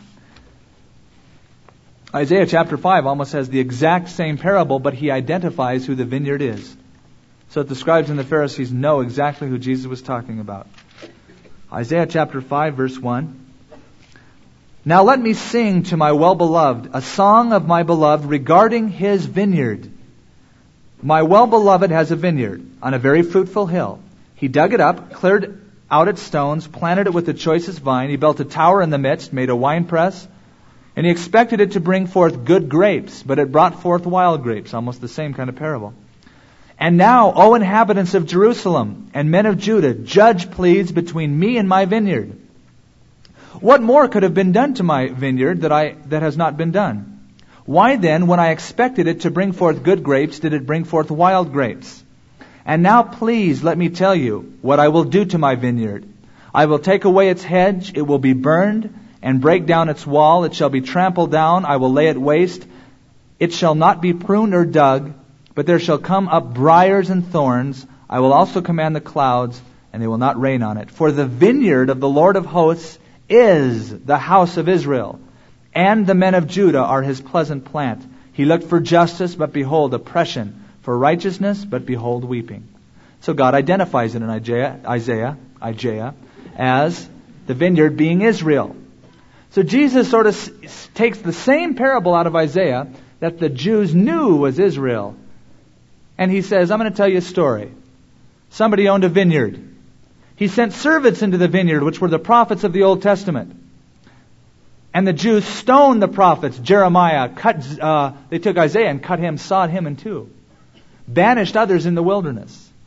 Isaiah chapter 5 almost has the exact same parable, but he identifies who the vineyard is. So that the scribes and the Pharisees know exactly who Jesus was talking about. Isaiah chapter 5 verse 1. Now let me sing to my well-beloved a song of my beloved regarding his vineyard. My well-beloved has a vineyard on a very fruitful hill. He dug it up, cleared out its stones, planted it with the choicest vine. He built a tower in the midst, made a winepress, and he expected it to bring forth good grapes, but it brought forth wild grapes. Almost the same kind of parable. And now, O inhabitants of Jerusalem and men of Judah, judge please between me and my vineyard. What more could have been done to my vineyard that has not been done? Why then, when I expected it to bring forth good grapes, did it bring forth wild grapes? And now please let me tell you what I will do to my vineyard. I will take away its hedge, it will be burned, and break down its wall, it shall be trampled down, I will lay it waste. It shall not be pruned or dug, but there shall come up briars and thorns. I will also command the clouds, and they will not rain on it. For the vineyard of the Lord of hosts is the house of Israel, and the men of Judah are his pleasant plant. He looked for justice, but behold, oppression. For righteousness, but behold, weeping. So God identifies it in Isaiah as the vineyard being Israel. So Jesus sort of takes the same parable out of Isaiah that the Jews knew was Israel. And he says, I'm going to tell you a story. Somebody owned a vineyard. He sent servants into the vineyard, which were the prophets of the Old Testament. And the Jews stoned the prophets. Jeremiah they took Isaiah and sawed him in two. Banished others in the wilderness.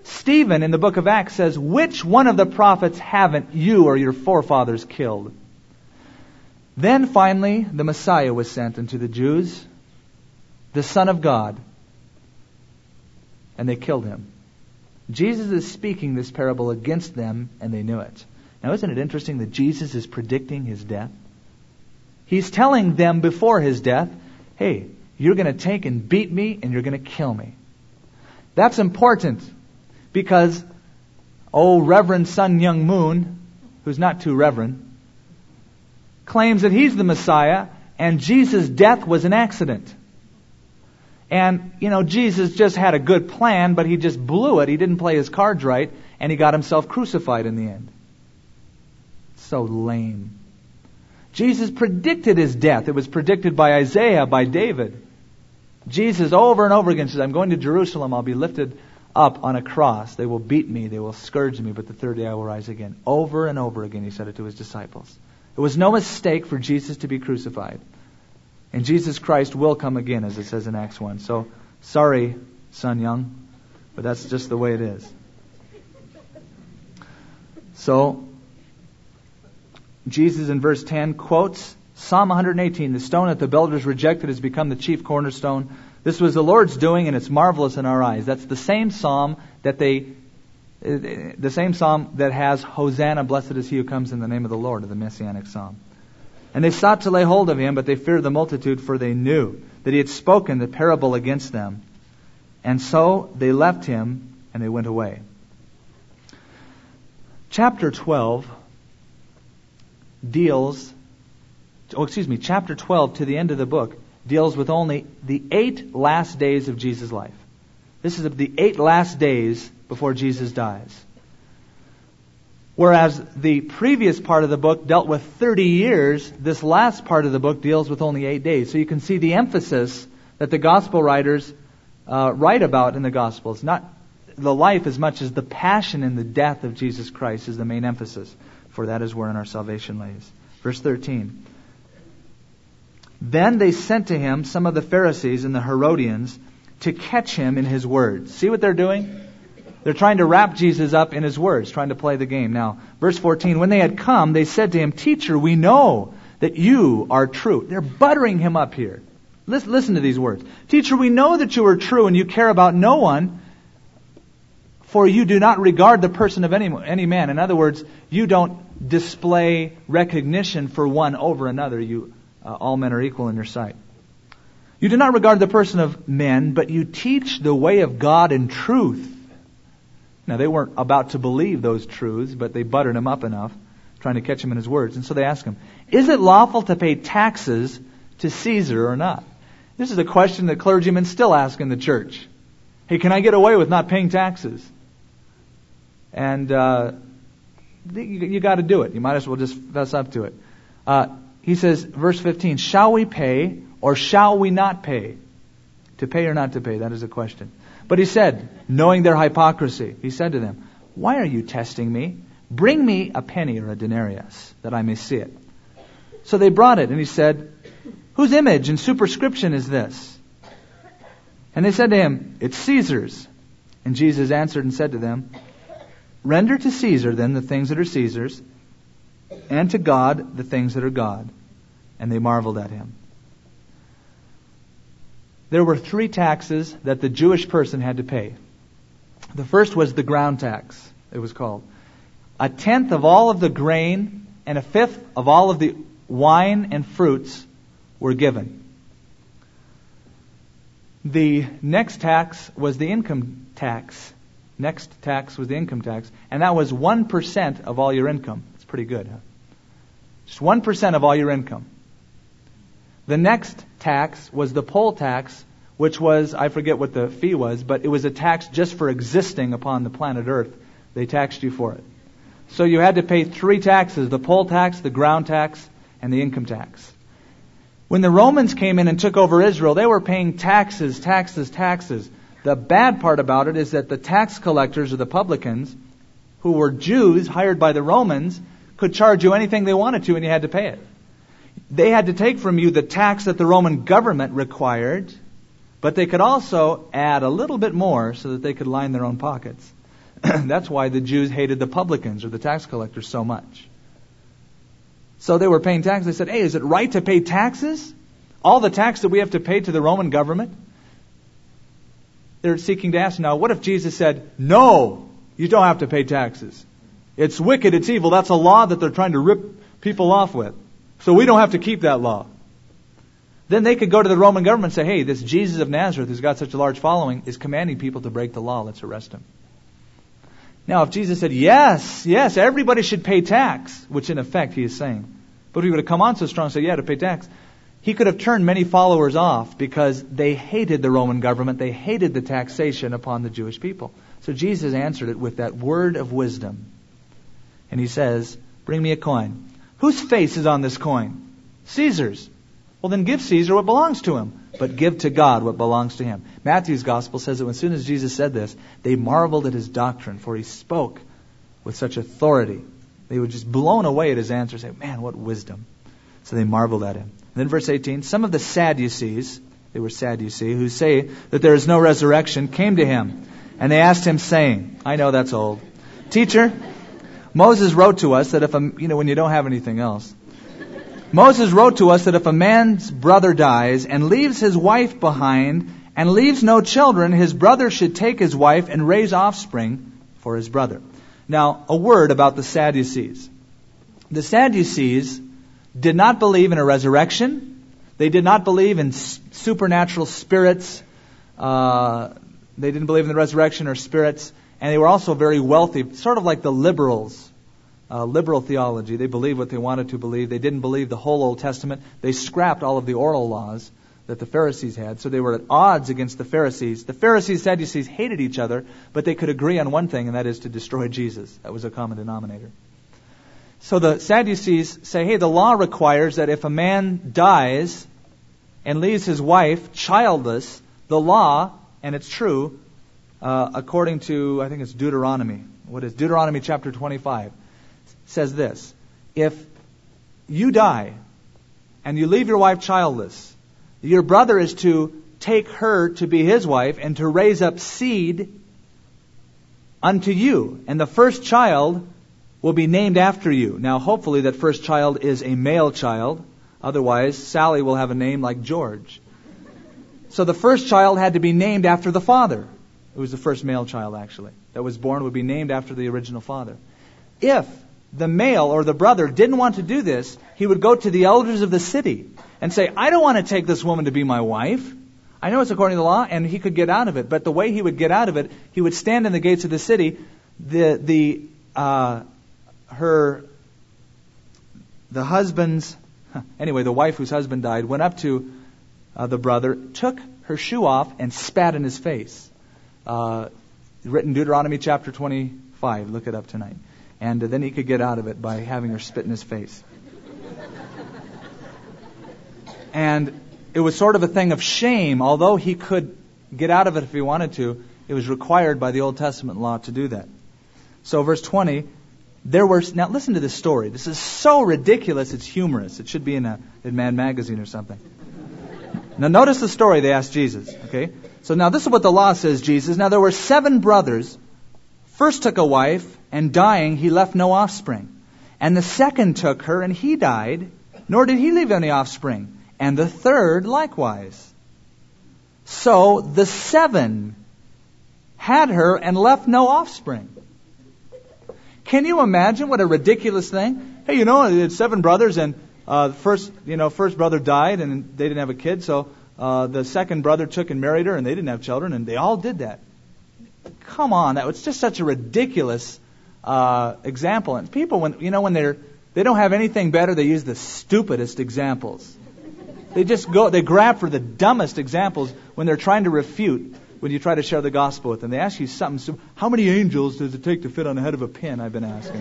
Stephen in the book of Acts says, which one of the prophets haven't you or your forefathers killed? Then finally the Messiah was sent unto the Jews, the Son of God, and they killed him. Jesus is speaking this parable against them, and they knew it. Now, isn't it interesting that Jesus is predicting his death? He's telling them before his death, hey, you're going to take and beat me, and you're going to kill me. That's important because, Reverend Sun Myung Moon, who's not too reverend, claims that he's the Messiah, and Jesus' death was an accident. And, Jesus just had a good plan, but he just blew it. He didn't play his cards right, and he got himself crucified in the end. So lame. Jesus predicted his death. It was predicted by Isaiah, by David. Jesus over and over again says, I'm going to Jerusalem. I'll be lifted up on a cross. They will beat me. They will scourge me. But the third day I will rise again. Over and over again he said it to his disciples. It was no mistake for Jesus to be crucified. And Jesus Christ will come again, as it says in Acts 1. So, sorry, Sun Young, but that's just the way it is. So, Jesus in verse 10 quotes Psalm 118, the stone that the builders rejected has become the chief cornerstone. This was the Lord's doing, and it's marvelous in our eyes. That's the same psalm that has Hosanna, blessed is he who comes in the name of the Lord, of the Messianic psalm. And they sought to lay hold of him, but they feared the multitude, for they knew that he had spoken the parable against them. And so they left him, and they went away. Chapter 12 chapter 12 to the end of the book deals with only the 8 last days of Jesus' life. This is the 8 last days before Jesus dies. Whereas the previous part of the book dealt with 30 years, this last part of the book deals with only 8 days. So you can see the emphasis that the gospel writers write about in the Gospels. Not the life as much as the passion and the death of Jesus Christ is the main emphasis. For that is wherein our salvation lays. Verse 13. Then they sent to him some of the Pharisees and the Herodians to catch him in his words. See what they're doing? They're trying to wrap Jesus up in his words, trying to play the game. Now, verse 14, when they had come, they said to him, Teacher, we know that you are true. They're buttering him up here. Listen to these words. Teacher, we know that you are true and you care about no one, for you do not regard the person of any man. In other words, you don't display recognition for one over another. All men are equal in your sight. You do not regard the person of men, but you teach the way of God in truth. Now, they weren't about to believe those truths, but they buttered him up enough, trying to catch him in his words. And so they ask him, is it lawful to pay taxes to Caesar or not? This is a question that clergymen still ask in the church. Hey, can I get away with not paying taxes? And you got to do it. You might as well just fess up to it. He says, verse 15, shall we pay or shall we not pay? To pay or not to pay, that is the question. But he said, knowing their hypocrisy, he said to them, why are you testing me? Bring me a penny or a denarius, that I may see it. So they brought it, and he said, whose image and superscription is this? And they said to him, it's Caesar's. And Jesus answered and said to them, render to Caesar then the things that are Caesar's, and to God the things that are God. And they marveled at him. There were 3 taxes that the Jewish person had to pay. The first was the ground tax, it was called. 1/10 of all of the grain and 1/5 of all of the wine and fruits were given. The next tax was the income tax. Next tax was the income tax, and that was 1% of all your income. It's pretty good, huh? Just 1% of all your income. The next tax was the poll tax, which was, I forget what the fee was, but it was a tax just for existing upon the planet Earth. They taxed you for it. So you had to pay 3 taxes, the poll tax, the ground tax, and the income tax. When the Romans came in and took over Israel, they were paying taxes. The bad part about it is that the tax collectors or the publicans, who were Jews hired by the Romans, could charge you anything they wanted to and you had to pay it. They had to take from you the tax that the Roman government required, but they could also add a little bit more so that they could line their own pockets. That's why the Jews hated the publicans or the tax collectors so much. So they were paying taxes. They said, hey, is it right to pay taxes? All the tax that we have to pay to the Roman government? They're seeking to ask now, what if Jesus said, no, you don't have to pay taxes. It's wicked, it's evil. That's a law that they're trying to rip people off with. So we don't have to keep that law. Then they could go to the Roman government and say, hey, this Jesus of Nazareth who's got such a large following is commanding people to break the law. Let's arrest him. Now, if Jesus said, yes, everybody should pay tax, which in effect he is saying, but if he would have come on so strong and said, yeah, to pay tax, he could have turned many followers off because they hated the Roman government. They hated the taxation upon the Jewish people. So Jesus answered it with that word of wisdom. And he says, bring me a coin. Whose face is on this coin? Caesar's. Well, then give Caesar what belongs to him, but give to God what belongs to him. Matthew's gospel says that as soon as Jesus said this, they marveled at his doctrine, for he spoke with such authority. They were just blown away at his answer, saying, man, what wisdom. So they marveled at him. And then verse 18, some of the Sadducees, they were Sadducees, who say that there is no resurrection, came to him. And they asked him, saying, I know that's old. Teacher, Moses wrote to us that if when you don't have anything else, Moses wrote to us that if a man's brother dies and leaves his wife behind and leaves no children, his brother should take his wife and raise offspring for his brother. Now, a word about the Sadducees. The Sadducees did not believe in a resurrection. They did not believe in supernatural spirits. They didn't believe in the resurrection or spirits. And they were also very wealthy, sort of like the liberals. Liberal theology. They believed what they wanted to believe. They didn't believe the whole Old Testament. They scrapped all of the oral laws that the Pharisees had. So they were at odds against the Pharisees. The Pharisees, Sadducees hated each other, but they could agree on one thing, and that is to destroy Jesus. That was a common denominator. So the Sadducees say, hey, the law requires that if a man dies and leaves his wife childless, the law, and it's true, according to, I think it's Deuteronomy. What is Deuteronomy chapter 25? Says this, if you die and you leave your wife childless, your brother is to take her to be his wife and to raise up seed unto you. And the first child will be named after you. Now, hopefully that first child is a male child. Otherwise, Sally will have a name like George. So the first child had to be named after the father. It was the first male child, actually, that was born would be named after the original father. If the male or the brother didn't want to do this, he would go to the elders of the city and say, I don't want to take this woman to be my wife. I know it's according to the law, and he could get out of it. But the way he would get out of it, he would stand in the gates of the city. The wife whose husband died, went up to the brother, took her shoe off, and spat in his face. Written Deuteronomy chapter 25. Look it up tonight. And then he could get out of it by having her spit in his face. And it was sort of a thing of shame. Although he could get out of it if he wanted to, it was required by the Old Testament law to do that. So verse 20, now listen to this story. This is so ridiculous, it's humorous. It should be in Mad Magazine or something. Now notice the story they asked Jesus. Okay, so now this is what the law says, Jesus. Now there were 7 brothers. First took a wife, and dying, he left no offspring. And the second took her, and he died, nor did he leave any offspring. And the third likewise. So the 7 had her and left no offspring. Can you imagine what a ridiculous thing? Hey, it's 7 brothers, and first brother died, and they didn't have a kid, so the second brother took and married her, and they didn't have children, and they all did that. Come on, that was just such a ridiculous example. And people, when they don't have anything better, they use the stupidest examples. They grab for the dumbest examples when they're trying to refute, when you try to share the gospel with them. They ask you something. How many angels does it take to fit on the head of a pin? I've been asking.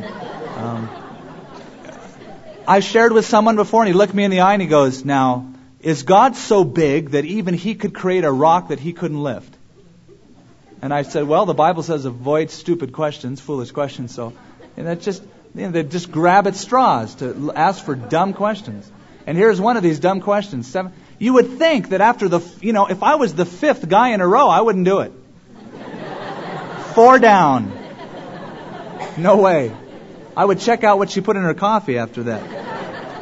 I shared with someone before, and he looked me in the eye and he goes, now, is God so big that even He could create a rock that He couldn't lift? And I said, well, the Bible says avoid stupid questions, foolish questions. So, they just grab at straws to ask for dumb questions. And here's one of these dumb questions. 7. You would think that after if I was the 5th guy in a row, I wouldn't do it. 4 down. No way. I would check out what she put in her coffee after that.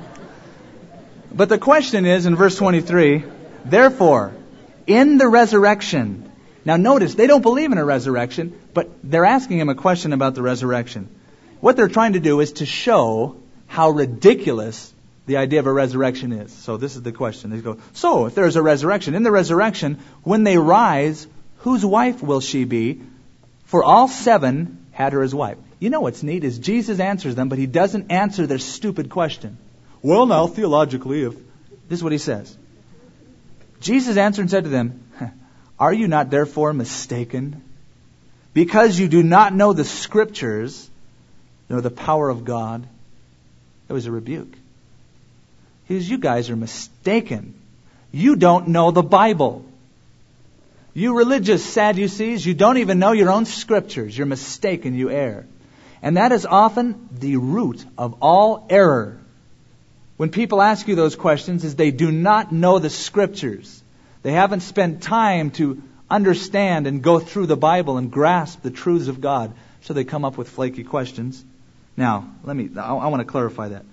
But the question is in verse 23, therefore, in the resurrection. Now notice, they don't believe in a resurrection, but they're asking him a question about the resurrection. What they're trying to do is to show how ridiculous the idea of a resurrection is. So this is the question. They go, so if there's a resurrection, in the resurrection, when they rise, whose wife will she be? For all 7 had her as wife. You know what's neat is Jesus answers them, but he doesn't answer their stupid question. Well, now, theologically, this is what he says. Jesus answered and said to them, are you not therefore mistaken? Because you do not know the Scriptures, nor the power of God. It was a rebuke. He says, you guys are mistaken. You don't know the Bible. You religious Sadducees, you don't even know your own Scriptures. You're mistaken, you err. And that is often the root of all error. When people ask you those questions, is they do not know the Scriptures. They haven't spent time to understand and go through the Bible and grasp the truths of God. So they come up with flaky questions. Now, I want to clarify that.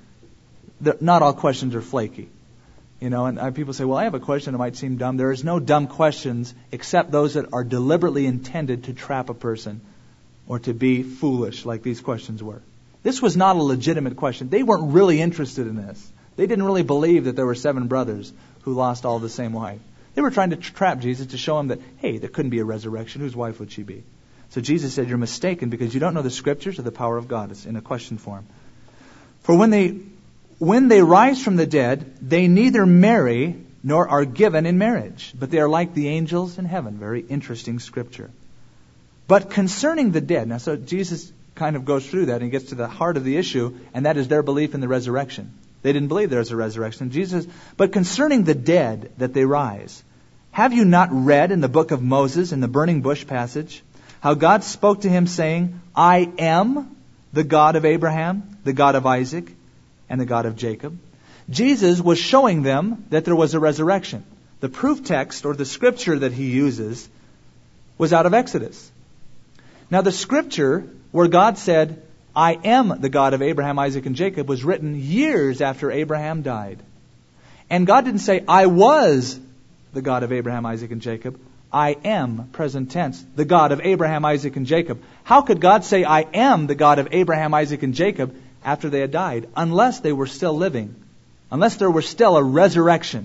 Not all questions are flaky. You know, and people say, well, I have a question that might seem dumb. There is no dumb questions except those that are deliberately intended to trap a person or to be foolish, like these questions were. This was not a legitimate question. They weren't really interested in this. They didn't really believe that there were 7 brothers who lost all the same wife. They were trying to trap Jesus to show him that, hey, there couldn't be a resurrection. Whose wife would she be? So Jesus said, you're mistaken because you don't know the Scriptures or the power of God. It's in a question form. For when they rise from the dead, they neither marry nor are given in marriage, but they are like the angels in heaven. Very interesting Scripture. But concerning the dead, now so Jesus kind of goes through that and gets to the heart of the issue, and that is their belief in the resurrection. They didn't believe there was a resurrection. Jesus, but concerning the dead that they rise, have you not read in the book of Moses, in the burning bush passage, how God spoke to him saying, I am the God of Abraham, the God of Isaac, and the God of Jacob? Jesus was showing them that there was a resurrection. The proof text, or the scripture that he uses, was out of Exodus. Now the scripture where God said, I am the God of Abraham, Isaac, and Jacob, was written years after Abraham died. And God didn't say, I was the God of Abraham, Isaac, and Jacob. I am, present tense, the God of Abraham, Isaac, and Jacob. How could God say, I am the God of Abraham, Isaac, and Jacob after they had died? Unless they were still living. Unless there were still a resurrection.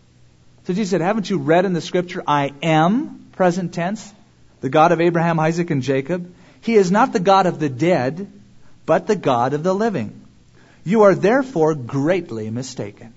So Jesus said, haven't you read in the scripture, I am, present tense, the God of Abraham, Isaac, and Jacob? He is not the God of the dead, but the God of the living. You are therefore greatly mistaken.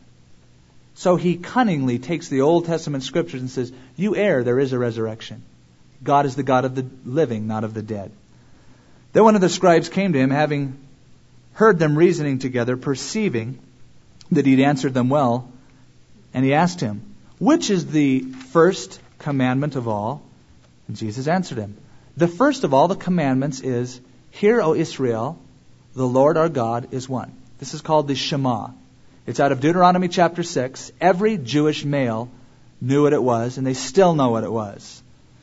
So he cunningly takes the Old Testament scriptures and says, you err, there is a resurrection. God is the God of the living, not of the dead. Then one of the scribes came to him, having heard them reasoning together, perceiving that he'd answered them well, and he asked him, which is the first commandment of all? And Jesus answered him, the first of all the commandments is, hear, O Israel, the Lord our God is one. This is called the Shema. It's out of Deuteronomy chapter 6. Every Jewish male knew what it was, and they still know what it was.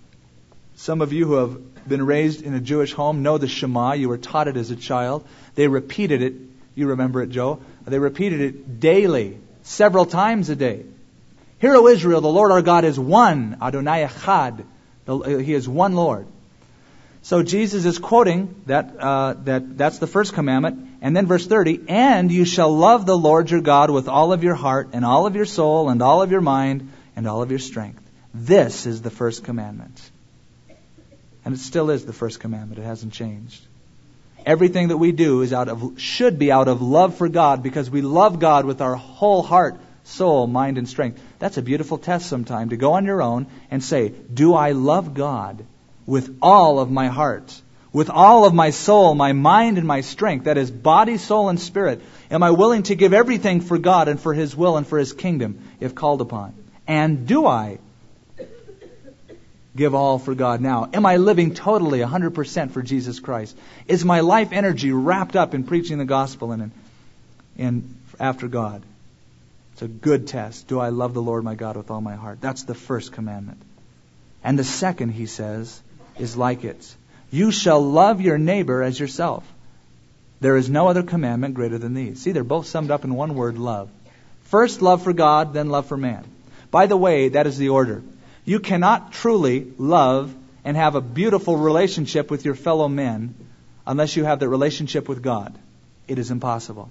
Some of you who have been raised in a Jewish home know the Shema. You were taught it as a child. They repeated it. You remember it, Joe. They repeated it daily, several times a day. Hear, O Israel, the Lord our God is one. Adonai Echad. He is one Lord. So Jesus is quoting that's the first commandment. And then verse 30, and you shall love the Lord your God with all of your heart and all of your soul and all of your mind and all of your strength. This is the first commandment. And it still is the first commandment. It hasn't changed. Everything that we do should be out of love for God, because we love God with our whole heart, soul, mind, and strength. That's a beautiful test sometime, to go on your own and say, do I love God with all of my heart, with all of my soul, my mind, and my strength? That is body, soul, and spirit. Am I willing to give everything for God and for His will and for His kingdom if called upon? And do I give all for God now? Am I living totally 100% for Jesus Christ? Is my life energy wrapped up in preaching the gospel and after God? It's a good test. Do I love the Lord my God with all my heart? That's the first commandment. And the second, he says, is like it. You shall love your neighbor as yourself. There is no other commandment greater than these. See, they're both summed up in one word, love. First, love for God, then love for man. By the way, that is the order. You cannot truly love and have a beautiful relationship with your fellow men unless you have that relationship with God. It is impossible.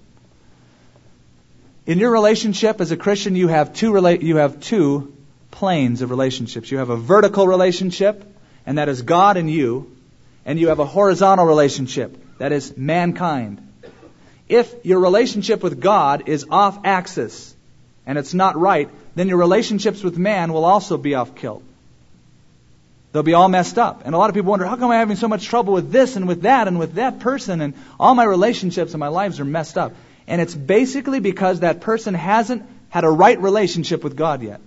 In your relationship as a Christian, you have two planes of relationships. You have a vertical relationship, and that is God and you, and you have a horizontal relationship, that is mankind. If your relationship with God is off axis and it's not right, then your relationships with man will also be off kilt. They'll be all messed up. And a lot of people wonder, how come I'm having so much trouble with this and with that person, and all my relationships and my lives are messed up? And it's basically because that person hasn't had a right relationship with God yet.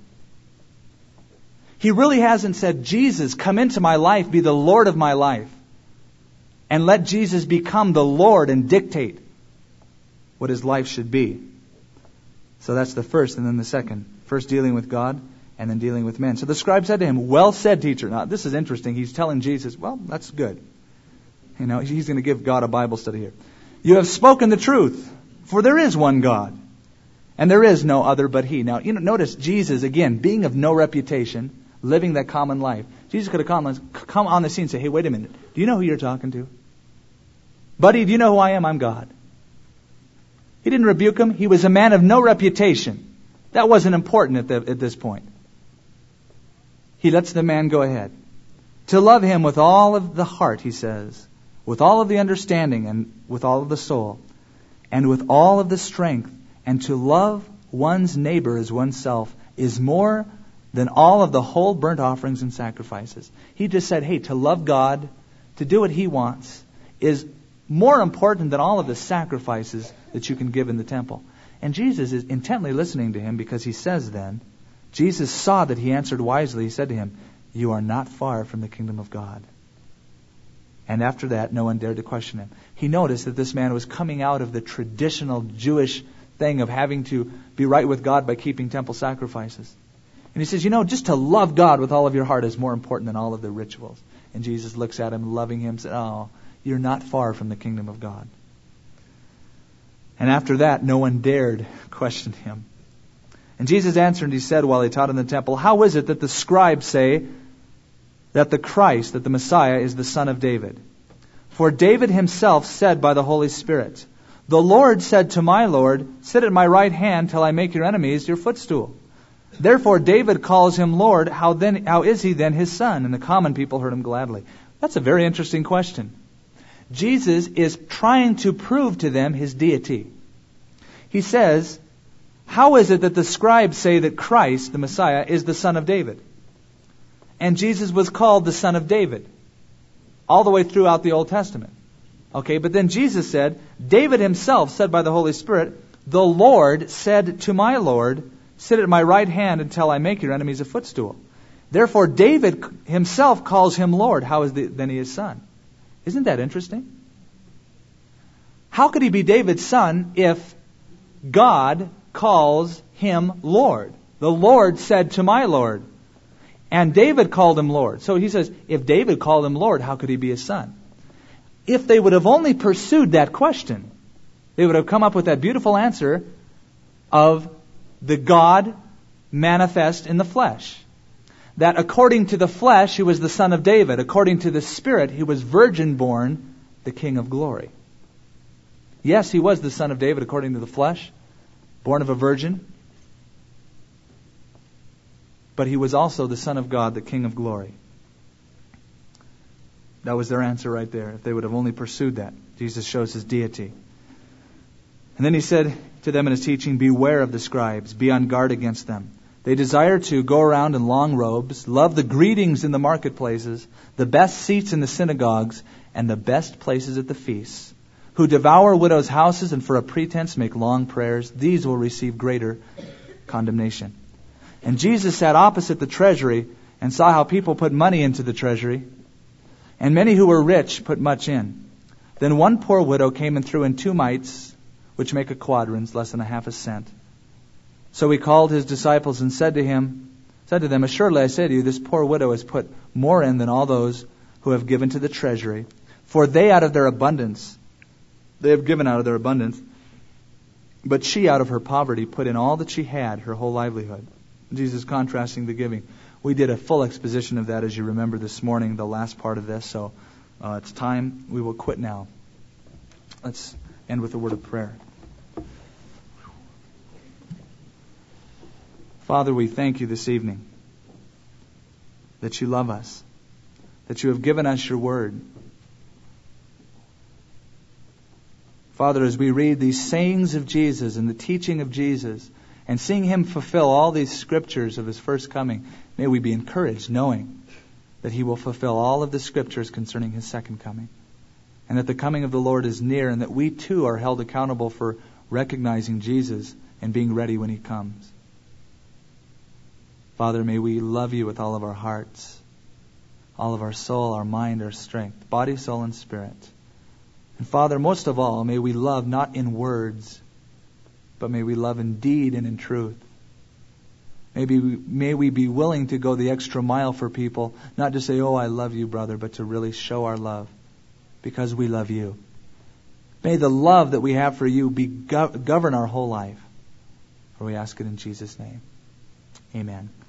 He really hasn't said, Jesus, come into my life, be the Lord of my life. And let Jesus become the Lord and dictate what his life should be. So that's the first, and then the second. First dealing with God, and then dealing with men. So the scribe said to him, well said, teacher. Now, this is interesting. He's telling Jesus, well, that's good. You know, he's going to give God a Bible study here. You have spoken the truth, for there is one God, and there is no other but he. Now, notice Jesus, again, being of no reputation, living that common life. Jesus could have come on the scene and say, hey, wait a minute. Do you know who you're talking to? Buddy, do you know who I am? I'm God. He didn't rebuke him. He was a man of no reputation. That wasn't important at this point. He lets the man go ahead. To love him with all of the heart, he says, with all of the understanding and with all of the soul, and with all of the strength, and to love one's neighbor as oneself is more than all of the whole burnt offerings and sacrifices. He just said, hey, to love God, to do what he wants, is more important than all of the sacrifices that you can give in the temple. And Jesus is intently listening to him, because he says then, Jesus saw that he answered wisely. He said to him, you are not far from the kingdom of God. And after that, no one dared to question him. He noticed that this man was coming out of the traditional Jewish thing of having to be right with God by keeping temple sacrifices. And he says, just to love God with all of your heart is more important than all of the rituals. And Jesus looks at him, loving him, said, oh, you're not far from the kingdom of God. And after that, no one dared question him. And Jesus answered, and he said while he taught in the temple, how is it that the scribes say that the Christ, that the Messiah, is the son of David? For David himself said by the Holy Spirit, the Lord said to my Lord, sit at my right hand till I make your enemies your footstool. Therefore David calls him Lord. How is he then his son? And the common people heard him gladly. That's a very interesting question. Jesus is trying to prove to them his deity. He says, how is it that the scribes say that Christ, the Messiah, is the son of David? And Jesus was called the son of David all the way throughout the Old Testament. Okay, but then Jesus said, David himself said by the Holy Spirit, the Lord said to my Lord, sit at my right hand until I make your enemies a footstool. Therefore David himself calls him Lord. How is then he his son? Isn't that interesting? How could he be David's son if God calls him Lord? The Lord said to my Lord. And David called him Lord. So he says, if David called him Lord, how could he be his son? If they would have only pursued that question, they would have come up with that beautiful answer of the God manifest in the flesh. That according to the flesh, he was the son of David. According to the Spirit, he was virgin born, the King of glory. Yes, he was the son of David according to the flesh, born of a virgin. But he was also the Son of God, the King of glory. That was their answer right there. If they would have only pursued that. Jesus shows his deity. And then he said to them in his teaching, beware of the scribes, be on guard against them. They desire to go around in long robes, love the greetings in the marketplaces, the best seats in the synagogues, and the best places at the feasts, who devour widows' houses and for a pretense make long prayers. These will receive greater condemnation. And Jesus sat opposite the treasury and saw how people put money into the treasury, and many who were rich put much in. Then one poor widow came and threw in 2 mites, which make a quadrans, less than a half a cent. So he called his disciples and said to them, assuredly I say to you, this poor widow has put more in than all those who have given to the treasury. For they out of their abundance, they have given out of their abundance. But she out of her poverty put in all that she had, her whole livelihood. Jesus contrasting the giving. We did a full exposition of that, as you remember this morning, the last part of this. So it's time. We will quit now. Let's end with a word of prayer. Father, we thank you this evening that you love us, that you have given us your word. Father, as we read these sayings of Jesus and the teaching of Jesus and seeing him fulfill all these scriptures of his first coming, may we be encouraged knowing that he will fulfill all of the scriptures concerning his second coming, and that the coming of the Lord is near, and that we too are held accountable for recognizing Jesus and being ready when he comes. Father, may we love you with all of our hearts, all of our soul, our mind, our strength, body, soul, and spirit. And Father, most of all, may we love not in words, but may we love in deed and in truth. May we be willing to go the extra mile for people, not to say, oh, I love you, brother, but to really show our love because we love you. May the love that we have for you govern our whole life. For we ask it in Jesus' name. Amen.